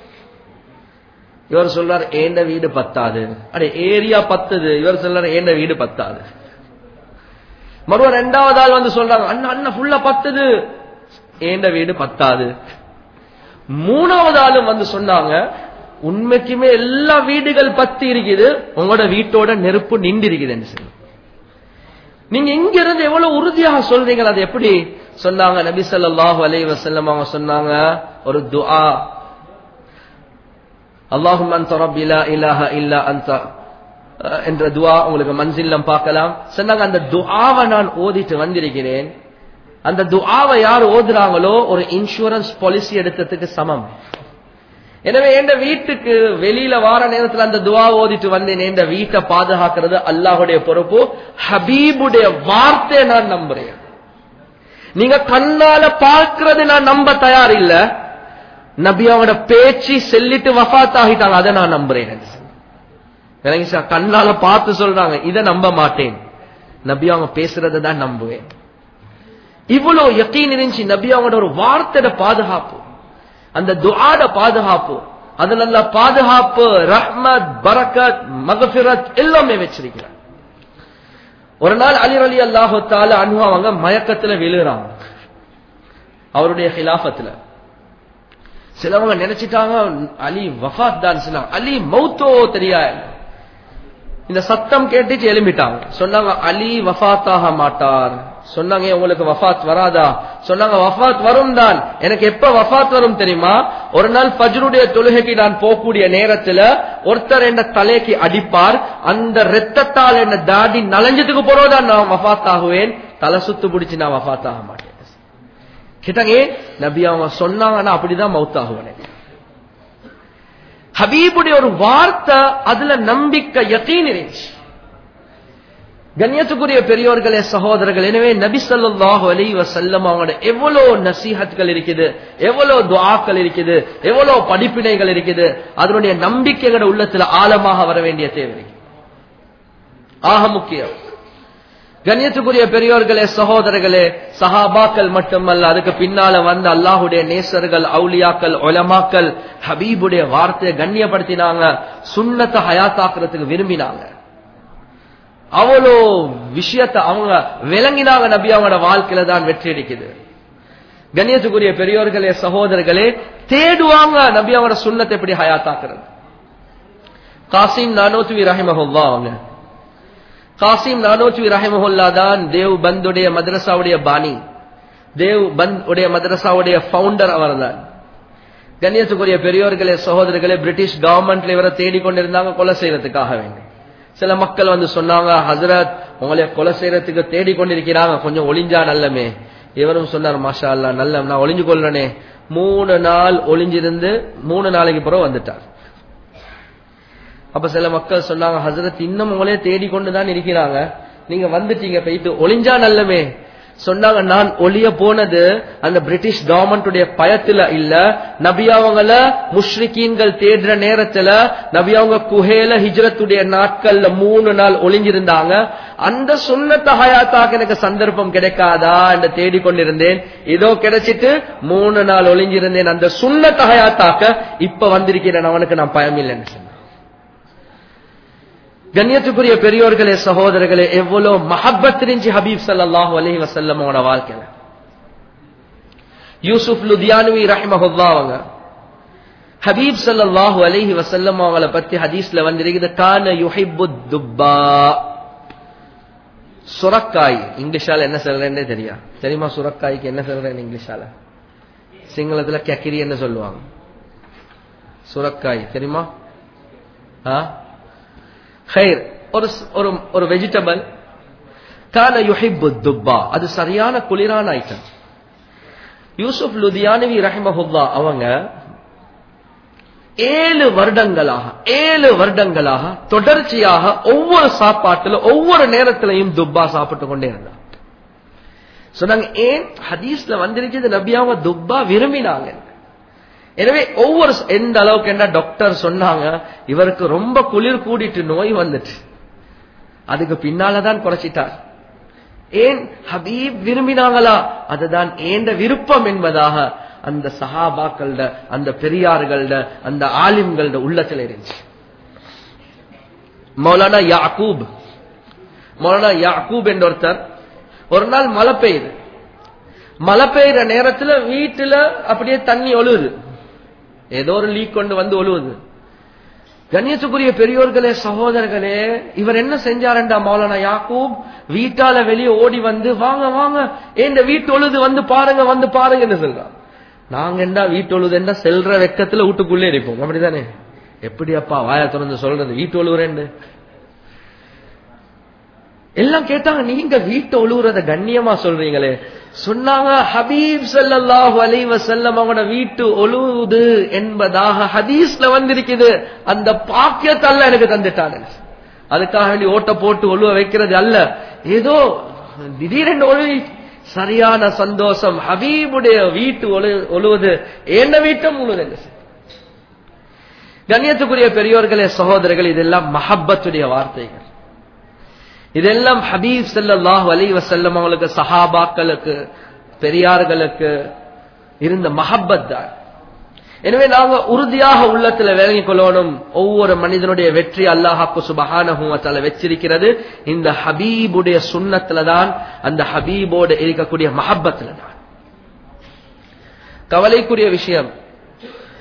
இவர் சொல்றாரு, ஏண்ட வீடு பத்தாது. அடே ஏரியா பத்துது, இவர் சொல்றாரு ஏண்ட வீடு பத்தாது. மறுவ ரெண்டாவது ஆள் வந்து சொல்றாங்க, அண்ணா அண்ணா ஃபுல்லா பத்துது, ஏண்ட வீடு பத்தாது. மூணாவது ஆளும் வந்து சொன்னாங்க, உண்மைக்குமே எல்லா வீடுகள் பத்தி இருக்குது, உங்களோட வீட்டோட நெருப்பு நின்று இருக்குதுன்னு சொல்லி. நீங்க இங்க இருந்து எவ்வளவு உறுதியாக சொல்றீங்க, அது எப்படி சொன்னாங்க? நபி ஸல்லல்லாஹு அலைஹி வஸல்லம் அவங்க சொன்னாங்க, ஒரு துஆ, அல்லாஹும்ம அன்த ரப்பி லா இலாஹா இல்லா அன்த என்ற துஆ உங்களுக்கு மன்சில்லம் பார்க்கலாம். சொன்னாங்க, அந்த துஆவை நான் ஓதிட்டு வந்திருக்கிறேன், அந்த துஆவை யார் ஓதுறாங்களோ ஒரு இன்சூரன்ஸ் பாலிசி எடுத்ததுக்கு சமம். எனவே என் வீட்டுக்கு வெளியில வார நேரத்தில் அந்த துஆ ஓதிட்டு வந்தேன், என் வீட்டை பாதுகாக்கிறது அல்லாஹ்வுடைய பொறுப்பு. ஹபீபுடைய வார்த்தை நான் நம்புறேன், நீங்க கண்ணால பார்க்கிறது நான் நம்ப தயார் இல்ல, நபியோட பேச்சு சொல்லிட்டு வஃபாத் ஆகிட்டாங்க, அதை நான் நம்புறேன். கண்ணால பார்த்து சொல்றாங்க, இதை நம்ப மாட்டேன், நபி அவங்க பேசுறதை தான் நம்புவேன். இவ்வளவு யகீன் இருந்துச்சு நபி அவங்களோட ஒரு வார்த்தையோட பாதுகாப்பு, அந்த துஆட பாதுகாப்பு, அதுல நல்ல பாதுகாப்பு, ரஹ்மத், பரக்கத், மக்ஃபிரத் எல்லாமே வச்சிருக்கிறார். ஒரு நாள் அலி ரலியல்லாஹு தஆலா அன்ஹு அவங்க மயக்கத்துல விழுறாங்க அவருடைய ஹிலாஃபத்துல. சிலவங்க நினைச்சிட்டாங்க அலி வஃபாத் தான் சொன்னாங்க. அலி மௌத்தோ தெரியாது. இந்த சத்தம் கேட்டுச்சு எழும்பிட்டாங்க. சொன்னாங்க அலி வஃபாத்தாக மாட்டார். சொன்னாங்க உங்களுக்கு வஃபாத் வராதா? சொன்னாங்க வஃபாத் வரும் தான். எனக்கு எப்ப வஃபாத் வரும் தெரியுமா? ஒரு நாள் ஃபஜ்ருடைய தொழுகைக்கு நான் போகக்கூடிய நேரத்துல ஒருத்தர் என்ன தலைக்கு அடிப்பார். அந்த ரத்தத்தால் என்ன தாடி நலஞ்சதுக்கு போறதான் நான் வஃபாத் ஆகுவேன். தலை சுத்து பிடிச்சு நான் வஃபாத் ஆக மாட்டேன் கிட்டங்க. நபி அவங்க சொன்னாங்கன்னா அப்படிதான் மௌத்தாகுவேன். ஹபீபுடைய ஒரு வார்த்தை, அதுல நம்பிக்கை யகீன் இருந்துச்சு. கண்ணியத்துக்குரிய பெரியோர்களே, சகோதரர்கள், எனவே நபி ஸல்லல்லாஹு அலைஹி வஸல்லம் அவங்களோட எவ்வளவு நசீஹத்கள் இருக்குது, எவ்வளவு துஆக்கள் இருக்குது, எவ்வளவு படிப்பினைகள் இருக்குது. அதனுடைய நம்பிக்கைகளோட உள்ளத்துல ஆழமாக வர வேண்டிய தேவை ஆக முக்கியம். கண்ணியத்துக்குரிய பெரியோர்களே, சகோதரர்களே, சஹாபாக்கள் மட்டுமல்ல, அதுக்கு பின்னால வந்த அல்லாஹுடைய நேசர்கள், அவுலியாக்கள், உலமாக்கள் ஹபீபுடைய வார்த்தையை கண்ணியப்படுத்தினாங்க. சுன்னத்தை ஹயாத்தாக்குறதுக்கு விரும்பினாங்க. அவ்வளோ விஷயத்தை அவங்க விளங்கினாங்க. நபி அவங்களோட வாழ்க்கையில தான் வெற்றி அடிக்குது. கண்ணியத்துக்குரிய பெரியோர்களே, சகோதரர்களே, தேடுவாங்க நபி அவங்களோட சுன்னத்தை எப்படி ஹயாத்தாக்குறது. காசிம் நானோத்வி ரஹிமஹுல்லாஹ் அவங்க காசிம் நானோத்வி ரஹிமஹுல்லா தான் தேவ்பந்துடைய மதரசாவுடைய பாணி, தேவ்பந்துடைய மதரசாவுடைய ஃபவுண்டர் அவர் தான். கண்ணியத்துக்குரிய பெரியோர்களே, சகோதரர்களே, பிரிட்டிஷ் கவர்மெண்ட்ல இவரை தேடிக்கொண்டிருந்தாங்க கொலை செய்யறதுக்காக வேண்டி. சில மக்கள் வந்து சொன்னாங்க, ஹசரத் உங்களை கொலை செய்யறதுக்கு தேடிக்கொண்டிருக்கிறாங்க, கொஞ்சம் ஒளிஞ்சா நல்லமே. இவரும் சொன்னார், மாஷா அல்லாஹ் நல்ல, நான் ஒளிஞ்சு கொள்றனே. 3 நாள் ஒளிஞ்சிருந்து 3 நாளைக்கு பிறகு வந்துட்டார். அப்ப சில மக்கள் சொன்னாங்க, ஹசரத் இன்னும் உங்களே தேடிக்கொண்டுதான் இருக்கிறாங்க, நீங்க வந்துட்டீங்க, போயிட்டு ஒளிஞ்சா நல்லமே. சொன்னாங்க, நான் ஒளிய போனது அந்த பிரிட்டிஷ் கவர்மெண்ட் பயத்துல இல்ல, நபியாவங்கள முஷ்ரிக்கீன்கள் தேடுற நேரத்துல நபியாவங்க குஹேல ஹிஜ்ரத்துடைய நாட்கள்ல 3 நாள் ஒளிஞ்சிருந்தாங்க. அந்த சுன்னத்த ஹயாத்தாக்கு எனக்கு சந்தர்ப்பம் கிடைக்காதா என்று தேடிக்கொண்டிருந்தேன். இதோ கிடைச்சிட்டு 3 நாள் ஒளிஞ்சிருந்தேன். அந்த சுன்னத்த ஹயாத்தாக்க இப்ப வந்திருக்கிறேன், அவனுக்கு நான் பயமில்லைன்னு சொன்னேன். கண்ணியத்துக்குரிய பெரியோர்களே, சகோதரர்களே, எவ்வளவு மஹப்பத் இருந்துச்சு ஹபீப் ஸல்லல்லாஹு அலைஹி வஸல்லம் அவங்களோட வாழ்க்கையில. யூசுப் லுதியானவி ரஹிமஹுல்லாஹ் அவங்க ஹபீப் ஸல்லல்லாஹு அலைஹி வஸல்லம் அவங்கள பத்தி ஹதீஸ்ல வந்திருக்குது, கான யுஹிப்புத் துப்பா. சுரக்காய் இங்கிலீஷால என்ன சொல்றேன்னே தெரியுமா? சுரக்காய்க்கு என்ன சொல்றேன் இங்கிலீஷால? சிங்களத்துல கக்கிரி என்ன சொல்லுவாங்க? சுரக்காய் தெரியுமா? ஒரு வெஜிடபிள். கான யுஹிப்புத் துப்பா, அது சரியான குளிரான ஐட்டம். யூசுப் லுதியானவி ரஹிமஹுல்லாஹ் அவங்க 7 வருடங்களாக தொடர்ச்சியாக ஒவ்வொரு சாப்பாட்டுல ஒவ்வொரு நேரத்திலையும் துப்பா சாப்பிட்டு கொண்டே இருந்தாங்க. சொன்னாங்க, ஏன் ஹதீஸ்ல வந்திருக்கிறது நபியாவ துப்பா விரும்பினாங்க. எனவே ஒவ்வொரு எந்த அளவுக்கு என்ன டாக்டர் சொன்னாங்க, இவருக்கு ரொம்ப குளிர் கூடிட்டு நோய் வந்துட்டு அதுக்கு பின்னாலதான் குறைச்சிட்டார். ஏன் ஹபீப் விரும்பினாங்களா? அதுதான் ஏண்ட விருப்பம் என்பதாக அந்த சஹாபாக்கள, அந்த பெரியார்கள, அந்த ஆலிம்கள உள்ளத்தில் இருந்துச்சு. மௌலானா யாக்கூப் என்ற ஒருத்தர், ஒரு நாள் மழை பெய்யுது. மழை பெய்யுற நேரத்துல வீட்டுல அப்படியே தண்ணி ஒழுகுது, ஏதோ ஒரு லீக் கொண்டு வந்து ஒழுகுது. கண்ணியத்துக்குரிய பெரியோர்களே, சகோதரர்களே, இவர் என்ன செஞ்சாருண்டா, மௌலானா யாக்கூப் வீட்டால வெளியே ஓடி வந்து, வாங்க வாங்க ஏண்ட வீட்டு ஒழுது, வந்து பாருங்க என்ன சொல்றான். நாங்க என்ன வீட்டு ஒழுதுன்னா செல்ற வெக்கத்துல வீட்டுக்குள்ளே இருப்போம், அப்படித்தானே? எப்படி அப்பா வாய திறந்து சொல்றது வீட்டு ஒழுகுறேன்னு? எல்லாம் கேட்டாங்க, நீங்க வீட்டு ஒழுகுறத கண்ணியமா சொல்றீங்களே. சொன்னாங்க, ஹபீப் ஸல்லல்லாஹு அலைஹி வஸல்லம் அவங்களோட வீட்டு ஒழுகுது என்பதாக ஹதீஸ்ல வந்திருக்குது. அந்த பாக்கியத்தை அல்லாஹ் எனக்கு தந்துட்டாங்க. அதுக்காக வேண்டி ஓட்ட போட்டு ஒழுவ வைக்கிறது அல்ல, ஏதோ திடீரென்று ஒழுவி சரியான சந்தோஷம். ஹபீபுடைய வீட்டு ஒழுவது என்ன வீட்டும் முழுவது. கண்ணியத்துக்குரிய பெரியோர்களே, சகோதரர்கள், இதெல்லாம் மஹப்பத்துடைய வார்த்தைகள். இதெல்லாம் ஹபீப் ஸல்லல்லாஹு அலைஹி வஸல்லம் அவங்களுக்கு, சஹாபாக்களுக்கு, பெரியார்களுக்கு இருந்த மஹப்பத் தான். எனவே நாங்க உறுதியாக உள்ளத்துல விளங்கிக் கொள்ளணும், ஒவ்வொரு மனிதனுடைய வெற்றி அல்லாஹ்வுக்கு சுப்ஹானஹு வ தஆலா வெச்சிருக்கிறது இந்த ஹபீபுடைய சுன்னத்துல தான், அந்த ஹபீபோடு இருக்கக்கூடிய மஹப்பத்துல தான். கவலைக்குரிய விஷயம்,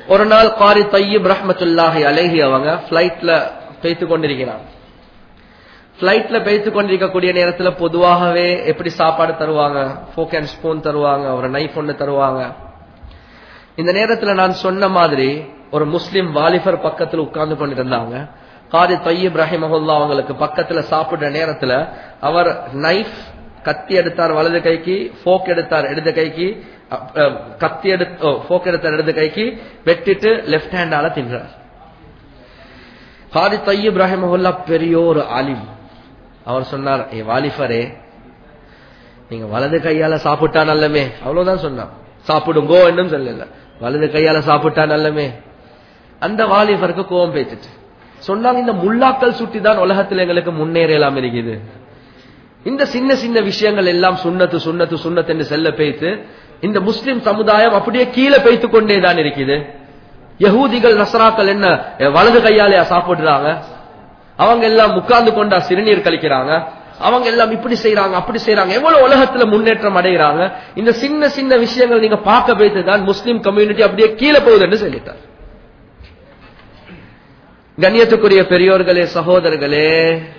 ஒரு நாள் காரி தய்யிப் ரஹ்மத்துல்லாஹி அலைஹி அவங்க பிளைட்ல பேய்த்து கொண்டிருக்கிறாங்க. பிளைட்ல பேய்த்து கொண்டிருக்கக்கூடிய நேரத்துல பொதுவாகவே எப்படி சாப்பாடு தருவாங்க, ஃபோக் அண்ட் ஸ்பூன் தருவாங்க, ஒரு நைஃப் ஒன்னு தருவாங்க. இந்த நேரத்துல நான் சொன்ன மாதிரி ஒரு முஸ்லிம் வாலிபர் பக்கத்துல உட்கார்ந்து கொண்டிருந்தாங்க. காரி தய்யிப் ரஹிமஹுல்லா அவங்களுக்கு பக்கத்துல சாப்பிடுற நேரத்துல அவர் நைஃப் கத்தி எடுத்தார் வலது கைக்கு, ஃபோக் எடுத்தார் இடது கைக்கு, கத்தி ஃபோக் எடுத்தார் இடது கைக்கு, வெட்டிட்டு லெப்ட் ஹேண்டால தின்றார். காரி தய்யிப் ரஹிமஹுல்லா பெரிய ஒரு ஆலிம். அவர் சொன்னார், ஏ வாலிபரே, நீங்க வலது கையால சாப்பிட்டா நல்லமே, அவ்வளவுதான் சொன்னார். சாப்பிடுங்கோ என்னும் சொல்லல, வலது கையால சாப்பிட்டா நல்லமே. அந்த வாலிபருக்கு கோபம் பேசிட்டு சொன்னாங்க, இந்த முல்லாக்கள் சுட்டி தான் உலகத்தில் எங்களுக்கு முன்னேறலாம் இருக்குது. இந்த சின்ன சின்ன விஷயங்கள் எல்லாம் சுன்னத்து சுன்னத்து சுன்னத்து என்று செல்ல பேய்த்து இந்த முஸ்லிம் சமுதாயம் அப்படியே கீழே பேய்த்து கொண்டேதான் இருக்குது. யஹூதிகள் நஸ்ராக்கள் என்ன வலது கையாலையா சாப்பிடுறாங்க? அவங்க எல்லாம் உட்கார்ந்து கொண்டா சிறுநீர் கழிக்கிறாங்க, அவங்க எல்லாம் இப்படி செய்யறாங்க அப்படி செய்யறாங்க, எவ்வளவு உலகத்துல முன்னேற்றம் அடைகிறாங்க. இந்த சின்ன சின்ன விஷயங்கள் நீங்க பார்க்க போய்த்து தான் முஸ்லிம் கம்யூனிட்டி அப்படியே கீழே போகுதுன்னு சொல்லிட்டார். கண்ணியத்துக்குரிய பெரியோர்களே, சகோதரர்களே,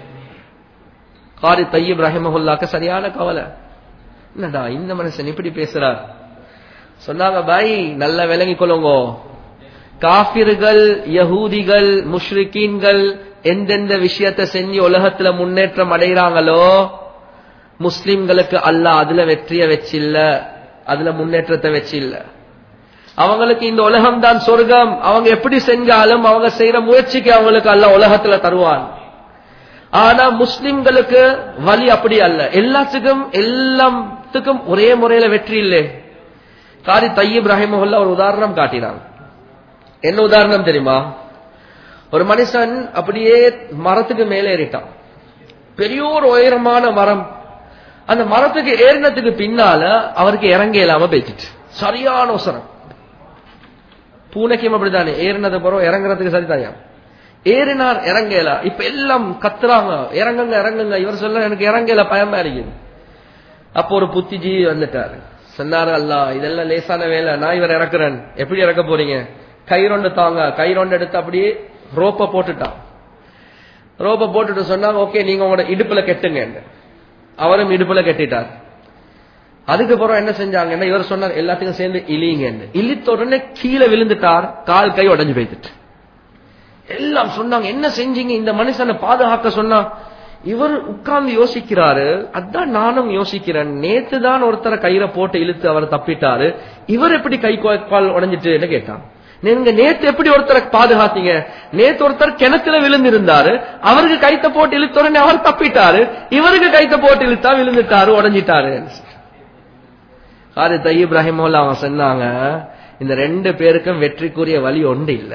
காரி தய்யிப் ரஹிமஹுல்லாக்கு சரியான கவலை. என்னடா இந்த மனுஷன் இப்படி பேசுறார்? சொன்னாங்க, பாய் நல்லா விளங்கி கொள்ளுங்க, காஃபிர்கள், யஹூதிகள், முஷ்ரிக்கீன்கள் எந்தெந்த விஷயத்தை செஞ்சு உலகத்துல முன்னேற்றம் அடைகிறாங்களோ முஸ்லிம்களுக்கு அல்லாஹ் அதுல வெற்றிய வச்சில்ல, அதுல முன்னேற்றத்தை வச்சில்ல. அவங்களுக்கு இந்த உலகம் தான் சொர்க்கம். அவங்க எப்படி செஞ்சாலும் அவங்க செய்யற முயற்சிக்கு அவங்களுக்கு அல்லாஹ் உலகத்துல தருவான். ஆனா முஸ்லிம்களுக்கு வழி அப்படி அல்ல. எல்லாத்துக்கும் ஒரே முறையில வெற்றி இல்லை. காரி தய்யிப் ரஹிமஹுல்லா ஒரு உதாரணம் காட்டினாங்க. என்ன உதாரணம் தெரியுமா? ஒரு மனுஷன் அப்படியே மரத்துக்கு மேலே ஏறிட்டான். பெரிய ஒரு உயரமான மரம். அந்த மரத்துக்கு ஏறினத்துக்கு பின்னால அவருக்கு இறங்க இல்லாம பேசிட்டு சரியான அவசரம். பூனைக்கும் அப்படித்தானே, ஏறினது பிறகு இறங்குறதுக்கு சரிதாயா? ஏறினார், இறங்கல. இப்ப எல்லாம் கத்துறாங்க, இறங்குங்க இறங்குங்க. இவர் சொல்ல, எனக்கு இறங்கல, பயமா இருக்குது. அப்போ ஒரு புத்திஜீவி வந்துட்டாரு. சொன்னாரு, அல்லாஹ் இதெல்லாம் லேசான வேலை, நான் இவர் இறக்குறேன். எப்படி இறக்க போறீங்க? கயிறொண்டு தாங்க. கயிறொண்டு எடுத்து அப்படியே ரோப்ப போட்டுட்டான். ரோப்ப போட்டுட்டு சொன்னாங்க, ஓகே நீங்க உங்களோட இடுப்புல கெட்டுங்க. அவரும் இடுப்புல கெட்டிட்டார். அதுக்கப்புறம் என்ன செஞ்சாங்கன்னா, இவர் சொன்னார் எல்லாத்துக்கும் சேர்ந்து இலிங்க. இழித்த உடனே கீழே விழுந்துட்டார், கால் கை உடஞ்சு போய்த்துட்டு. எல்லாம் சொன்னாங்க, என்ன செஞ்சீங்க? இந்த மனுஷனை பாதுகாக்க சொன்னா. இவர் உட்கார்ந்து யோசிக்கிறாரு, அதான் நானும் யோசிக்கிறேன். நேத்து தான் ஒருத்தரை கயிறை போட்டு இழுத்து அவர் தப்பிட்டாரு, இவர் எப்படி கை கால் உடஞ்சிட்டு கேட்டான். நீங்க நேத்து எப்படி ஒருத்தரை பாதுகாத்தீங்க? நேத்து ஒருத்தர் கிணத்துல விழுந்திருந்தாரு, அவருக்கு கைத்த போட்டு இழுத்த உடனே அவர் தப்பிட்டாரு, இவருக்கு கைத்த போட்டு இழுத்தா விழுந்துட்டாரு, உடஞ்சிட்டாரு. காரி தய்யிப் ரஹிமஹுல்லா அவங்க சொன்னாங்க, இந்த ரெண்டு பேருக்கும் வெற்றிக்குரிய வழி ஒன்று இல்ல.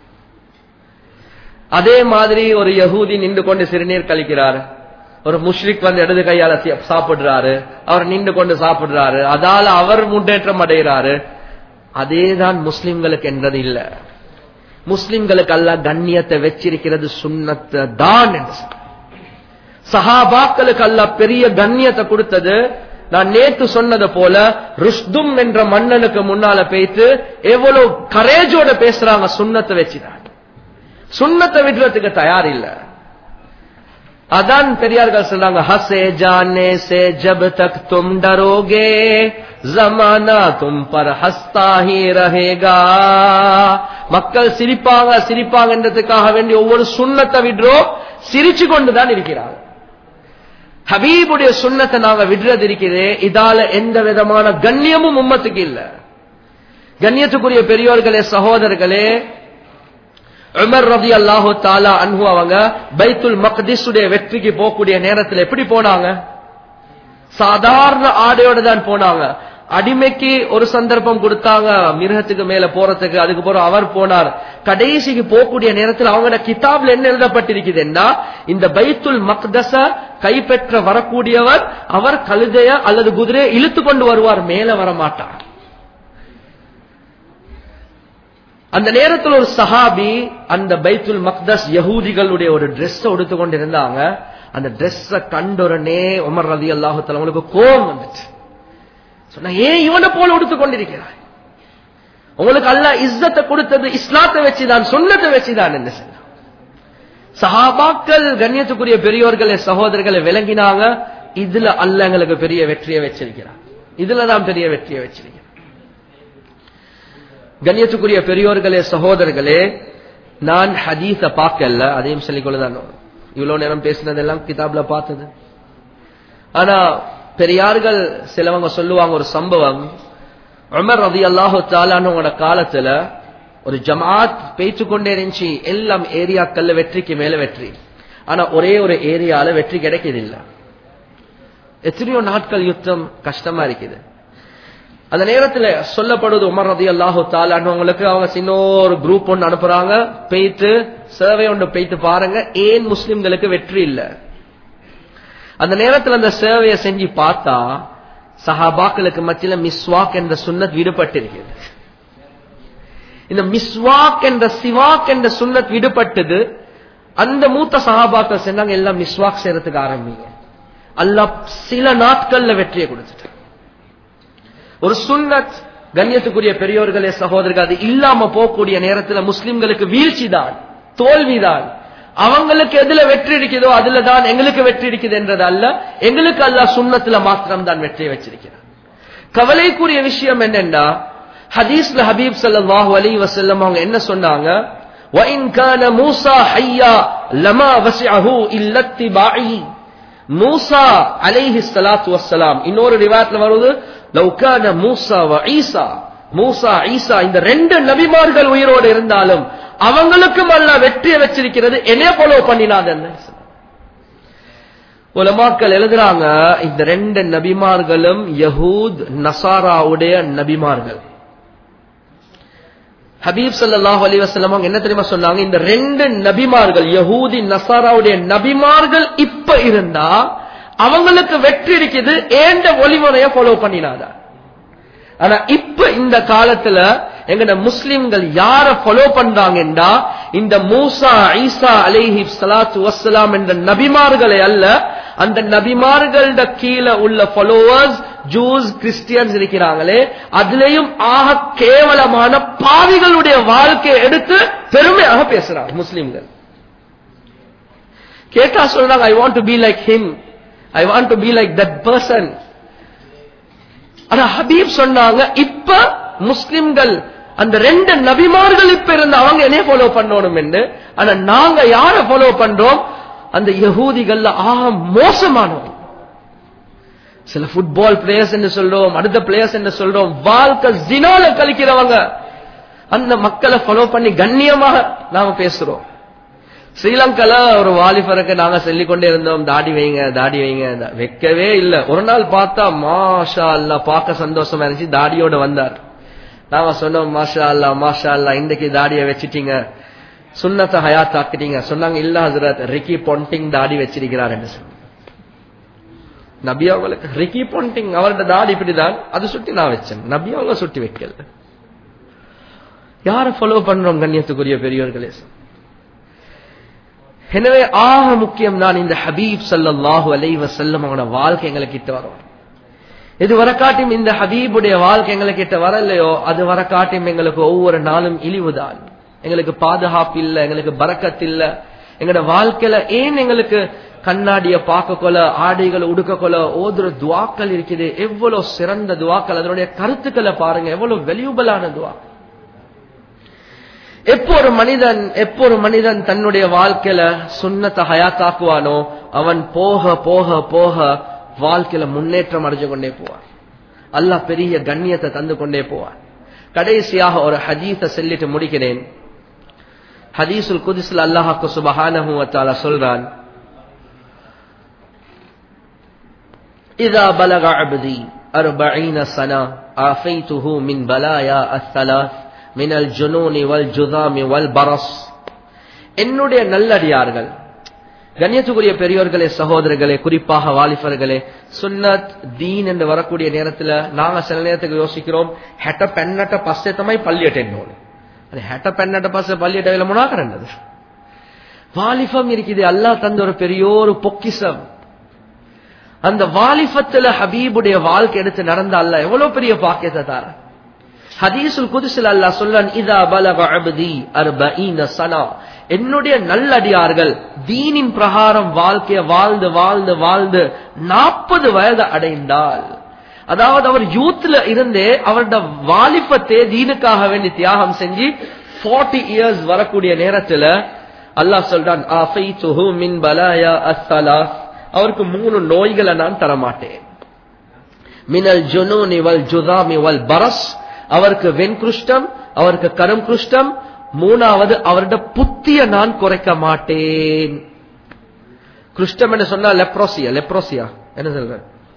அதே மாதிரி ஒரு யஹூதி நின்று கொண்டு சிறுநீர் கழிக்கிறாரு, ஒரு முஷ்ரிக் வந்து இடது கையால சாப்பிடுறாரு, அவர் நின்று கொண்டு சாப்பிடுறாரு, அதால அவர் முன்னேற்றம் அடைகிறாரு. அதேதான் முஸ்லிம்களுக்கு என்றது இல்ல. முஸ்லிம்களுக்கு அல்லாஹ் கண்ணியத்தை வச்சிருக்கிறது சுன்னத்தை தான். சஹாபாக்களுக்கு அல்லாஹ் பெரிய கண்ணியத்தை கொடுத்தது. நான் நேற்று சொன்னது போல ருஷ்தும் என்ற மன்னனுக்கு முன்னால பேய்த்து எவ்வளவு கரேஜோட பேசுறாங்க, சுன்னத்தை வச்சுதான். சுன்னத்தை விடுறதுக்கு தயார் இல்ல. அதான் பெரியார்கள் சொல்றாங்க, ஹசே ஜானே சே ஜப் தக் தும் டரோகே ஜமானா தும் பர் ஹஸ்தா ஹி ரஹேகா. மக்கள் சிரிப்பாங்க சிரிப்பாங்கன்றதுக்காக வேண்டி ஒவ்வொரு சுன்னத்தை விடுறோம், சிரிச்சு கொண்டுதான் இருக்கிறாங்க. ஹபீபுடைய சுன்னத்தை நாங்க விடுறது இருக்கிறே, இதால எந்த விதமான கண்ணியமும் உம்மத்துக்கு இல்ல. கண்ணியத்துக்குரிய பெரியோர்களே, சகோதரர்களே, உமர் ரலியல்லாஹு தஆலா அன்ஹு அவங்க பைத்துல் மக்திஸ் உடைய வெற்றிக்கு போகக்கூடிய நேரத்தில் எப்படி போனாங்க? சாதாரண ஆடையோட தான் போனாங்க. அடிமைக்கு ஒரு சந்தர்ப்பம் கொடுத்தாங்க மிருகத்துக்கு மேல போறதுக்கு, அதுக்கு போற அவர் போனார். கடைசிக்கு போகக்கூடிய நேரத்தில் அவங்க கிதாப்ல என்ன எழுதப்பட்டிருக்குதுன்னா, இந்த பைத்துல் மக்தஸ கைப்பற்ற வரக்கூடியவர் அவர் கழுதைய அல்லது குதிரையை இழுத்து கொண்டு வருவார், மேல வர மாட்டார். அந்த நேரத்தில் ஒரு சஹாபி அந்த பைத்துல் மக்தஸ் யஹூதிகளுடைய ஒரு டிரெஸ் உடுத்து கொண்டு இருந்தாங்க. அந்த டிரெஸ் கண்டோரனே உமர் ரலியல்லாஹு தஆலா அவங்களுக்கு கோபம் வந்துச்சு. சொன்னா, ஏன் இவனை போல உடுத்து கொண்டிருக்கிறாய்? உங்களுக்கு அல்லாஹ் இஸ்ஸத்தை கொடுத்தது இஸ்லாத்தை வச்சுதான், சுன்னத்தை வச்சுதான் என்று சொல்ல. சஹாபாக்கள் கண்ணியத்துக்குரிய பெரியோர்களே சகோதரர்களை விளங்கினாங்க. இதுல அல்லாஹ் எங்களுக்கு பெரிய வெற்றியை வச்சிருக்கிறார். இதுல தான் பெரிய வெற்றியை வச்சிருக்கிறார். கண்ணியத்துக்குரிய பெரியோர்களே சகோதரர்களே, நான் ஹதீஸ பார்க்கல, அதையும் சொல்லிக்கொள்ளதான். இவ்வளவு நேரம் பேசினதெல்லாம் கிதாப்ல பார்த்தது. ஆனா பெரியார்கள் சிலவங்க சொல்லுவாங்க ஒரு சம்பவம். உமர் ரலியல்லாஹு தஆலா அன்ஹுவோட காலத்துல ஒரு ஜமாத் பேச்சு கொண்டே இருந்துச்சு. எல்லாம் ஏரியாக்கள்ல வெற்றிக்கு மேல வெற்றி. ஆனா ஒரே ஒரு ஏரியால வெற்றி கிடைக்கதில்லை. எத்தனையோ நாட்கள் யுத்தம் கஷ்டமா இருக்குது. அந்த நேரத்துல சொல்லப்படுது உமர் ரலியல்லாஹு தஆலா அன்ஹுங்களுக்கு அவங்க சின்ன ஒரு குரூப் ஒன்று அனுப்புறாங்க. போயிட்டு சர்வே ஒன்று போயிட்டு பாருங்க ஏன் முஸ்லிம்களுக்கு வெற்றி இல்ல. அந்த நேரத்தில் அந்த சர்வையை செஞ்சு பார்த்தா சஹாபாக்களுக்கு மத்தியில மிஸ்வாக் என்ற சுன்னத் விடுபட்டிருக்கிறது. இந்த மிஸ்வாக் என்ற சிவாக் என்ற சுன்னத் விடுபட்டது. அந்த மூத்த சஹாபாக்கள் சொன்னாங்க எல்லாம் மிஸ்வாக் செய்யறதுக்கு ஆரம்பிங்க. அல்லாஹ் சில நாட்கள்ல வெற்றியை கொடுத்துட்டு ஒரு சுன்னத் கண்ணியத்துக்குரிய பெரியோர்களே சகோதரர்கள் அது இல்லாம போகக்கூடிய நேரத்தில் முஸ்லிம்களுக்கு வீழ்ச்சி தான், தோல்விதான். அவங்களுக்கு எதுல வெற்றி இருக்குதோ அதுல தான் எங்களுக்கு வெற்றி இருக்குது என்றது அல்ல. எங்களுக்கு அல்லாஹ் சுன்னத்துல மாத்திரம் தான் வெற்றியை வச்சிருக்கிறார். கவலைக்குரிய விஷயம் என்னன்னா ஹதீஸ்ல ஹபீப் ஸல்லல்லாஹு அலைஹி வஸல்லம் அவங்க என்ன சொன்னாங்க? وَإِنْ كَانَ مُوسَى حَيًّا لَمَا وَسِعَهُ إِلَّا اتِّبَاعِهِ. மூசா அலைஹிஸ்ஸலாத்து வஸ்ஸலாம் இன்னொரு ரிவாயத்ல வருது لَوْ كَانَ مُوسَى وَعِيسَى. மூசா ஈசா இந்த ரெண்டு நபிமார்கள் உயிரோடு இருந்தாலும் அவங்களுக்கும் அல்லாஹ் வெற்றியை வச்சிருக்கிறது என்னைய ஃபாலோ பண்ணினாதன்னு. உலமாக்கள் எழுதுறாங்க இந்த ரெண்டு நபிமார்களும் யஹூத் நசாராவுடைய நபிமார்கள். ஹபீப் ஸல்லல்லாஹு அலைஹி வஸல்லம் அவங்க என்ன தெரியுமா சொன்னாங்க? இந்த ரெண்டு நபிமார்கள் யஹூதி நசாராவுடைய நபிமார்கள் இப்ப இருந்தா அவங்களுக்கு வெற்றி இருக்குது ஏண்ட வழிமுறைய ஃபாலோ பண்ணினாதா. ஆனா இப்ப இந்த காலத்துல எங்கட முஸ்லிம்கள் யார ஃபாலோ பண்றாங்கன்னா இந்த மூசா ஈசா அலைஹி ஸலாத்து வஸ்ஸலாம் என்ற நபிமார்களை அல்ல, அந்த நபிமார்களோட கீழே உள்ள ஃபாலோவர்ஸ் ஜூஸ் கிறிஸ்டியன்ஸ் இருக்கிறாங்களே அதுலயும் ஆக கேவலமான பாவிகளுடைய வாழ்க்கையை எடுத்து பெருமையாக பேசுறாங்க முஸ்லிம்கள். கேட்டா சொல்றாங்க I want to be like him, I want to be like that person. ஆனா ஹபீப் சொன்னாங்க இப்ப முஸ்லிம்கள் அந்த ரெண்டு நபிமார்கள் இப்ப இருந்த அவங்க என்ன ஃபாலோ பண்ணணும் என்று. ஆனா நாங்க யார ஃபாலோ பண்றோம்? அந்த யஹூதிகள்ல ஆக மோசமானவங்க. சில ஃபுட்பால் பிளேயர்ஸ் என்று சொல்றோம், அடுத்த பிளேயர்ஸ் என்று சொல்றோம், வாழ்க்கை ஜினால கழிக்கிறவங்க. அந்த மக்களை ஃபாலோ பண்ணி கண்ணியமாக நாம பேசுறோம். ஸ்ரீலங்கால ஒரு வாலிபருக்கு நாங்க சொல்லிக்கொண்டே இருந்தோம் தாடி வைங்க தாடி வைங்க, வைக்கவே இல்ல. ஒரு நாள் பார்த்தா மாஷா அல்லாஹ் பார்க்க சந்தோஷமா இருந்துச்சு, தாடியோட வந்தார். நாங்க சொன்னோம் மாஷா அல்லாஹ் மாஷா அல்லாஹ் இன்றைக்கு தாடியை வச்சுட்டீங்க, சுன்னத்தை ஹயாத் ஆக்கிட்டீங்க. சொன்னாங்க இல்ல ஹசரத் ரிக்கி பொண்டிங் தாடி வச்சிருக்கிறார் என்று சொன்னாங்க. நபி அவங்களுக்கு ரிக்கி பொண்டிங் அவரோட தாடி இப்படிதான், அது சுட்டி நான் வச்சேன், நபி அவங்க சுட்டி வைக்கல. யார ஃபாலோ பண்றோம் கண்ணியத்துக்குரிய பெரியோர்களே? எனவே ஆக முக்கியம் தான் இந்த ஹபீப் ஸல்லல்லாஹு அலைஹி வஸல்லம் அவங்களோட வாழ்க்கை எங்களுக்கு கிட்ட வரும். இது வரக்காட்டியும் இந்த ஹபீபுடைய வாழ்க்கை எங்களுக்கு கிட்ட வரலையோ அது வரக்காட்டியும் எங்களுக்கு ஒவ்வொரு நாளும் இழிவுதான். எங்களுக்கு பாதுகாப்பு இல்ல, எங்களுக்கு பரக்கத் இல்ல. எங்களோட வாழ்க்கையில ஏன் எங்களுக்கு கண்ணாடிய பார்க்க கொள்ள ஆடைகளை உடுக்க கொள்ள ஓதுற துவாக்கள் இருக்குது, எவ்வளவு சிறந்த துவாக்கள், அதனுடைய கருத்துக்களை பாருங்க எவ்வளவு வேல்யூபிளான துவா. எப்போ ஒரு மனிதன் தன்னுடைய வாழ்க்கையில சுன்னத்தை ஹயாத்தாக்குவானோ அவன் போக போக போக வாழ்க்கையில முன்னேற்றம் அடைஞ்சு கொண்டே போவான். அல்லாஹ் பெரிய கண்ணியத்தை தந்து கொண்டே போவான். கடைசியாக ஒரு ஹதீஸை சொல்லிட்டு முடிக்கிறேன். ஹதீஸுல் குத்ஸ்ல அல்லாஹ் சுப்ஹானஹு வ தஆலா சொல்றான், இதா பலக அப்தி 40 சனா ஆஃபைதுஹு மின் பலாயா அஸ்ஸலாஸ் மினல் ஜுனூனி வல் ஜுதாமி வல் பரஸ். என்னுடைய நல்லடியார்கள், கண்ணியத்துக்குரிய பெரியோர்களே சகோதரர்களே, குறிப்பாக வாலிபர்களே, சுன்னத் தீன் என்று வரக்கூடிய நேரத்தில் நாங்க சில நேரத்துக்கு யோசிக்கிறோம் ஹெட்ட பெண்ணட்ட பஸ்ஸே தமாய் பள்ளியட்ட என்னோடு அது ஹெட்ட பெண்ணட்ட பஸ்ஸை பள்ளியட்ட முனாக்கிறது வாலிபம் இருக்குது. அல்லாஹ் தந்த ஒரு பெரிய ஒரு பொக்கிஷம். அந்த வாலிபத்துல ஹபீபுடைய வாழ்க்கை எடுத்து நடந்த அல்லாஹ் எவ்வளவு பெரிய பாக்கியத்தை தார. ஹதீஸுல் குத்ஸில் அல்லாஹ் சொல்றான், இதா பலக அப்தி 40 சனா, என்னுடைய நல்லடியார்கள் தீனின் பிரகாரம் வாழ்க்கைய வாழ்ந்து வாழ்ந்து வாழ்ந்து 40 வயது அடைந்தால், அதாவது அவர் யூத்ல இருந்தே அவருடைய வாலிபத்தை தீனுக்காக வேண்டி தியாகம் செஞ்சு 40 இயர்ஸ் வரக்கூடிய நேரத்துல அல்லாஹ் சொல்றான், ஆஃபைதுஹு மின் பலாயா அஸ்ஸலாஸ், அவருக்கு 3 நோய்களை நான் தரமாட்டேன். மினல் ஜுனூனி வல் ஜுதாமி வல் பரஸ், அவருக்கு வெண்குஷ்டம், அவருக்கு கரும் குஷ்டம், 3வது அவருடைய புத்திய நான் குறைக்க மாட்டேன். குஷ்டம் என்ன சொன்னா லெப்ரோசியா, லெப்ரோசியா என்ன சொல்ற,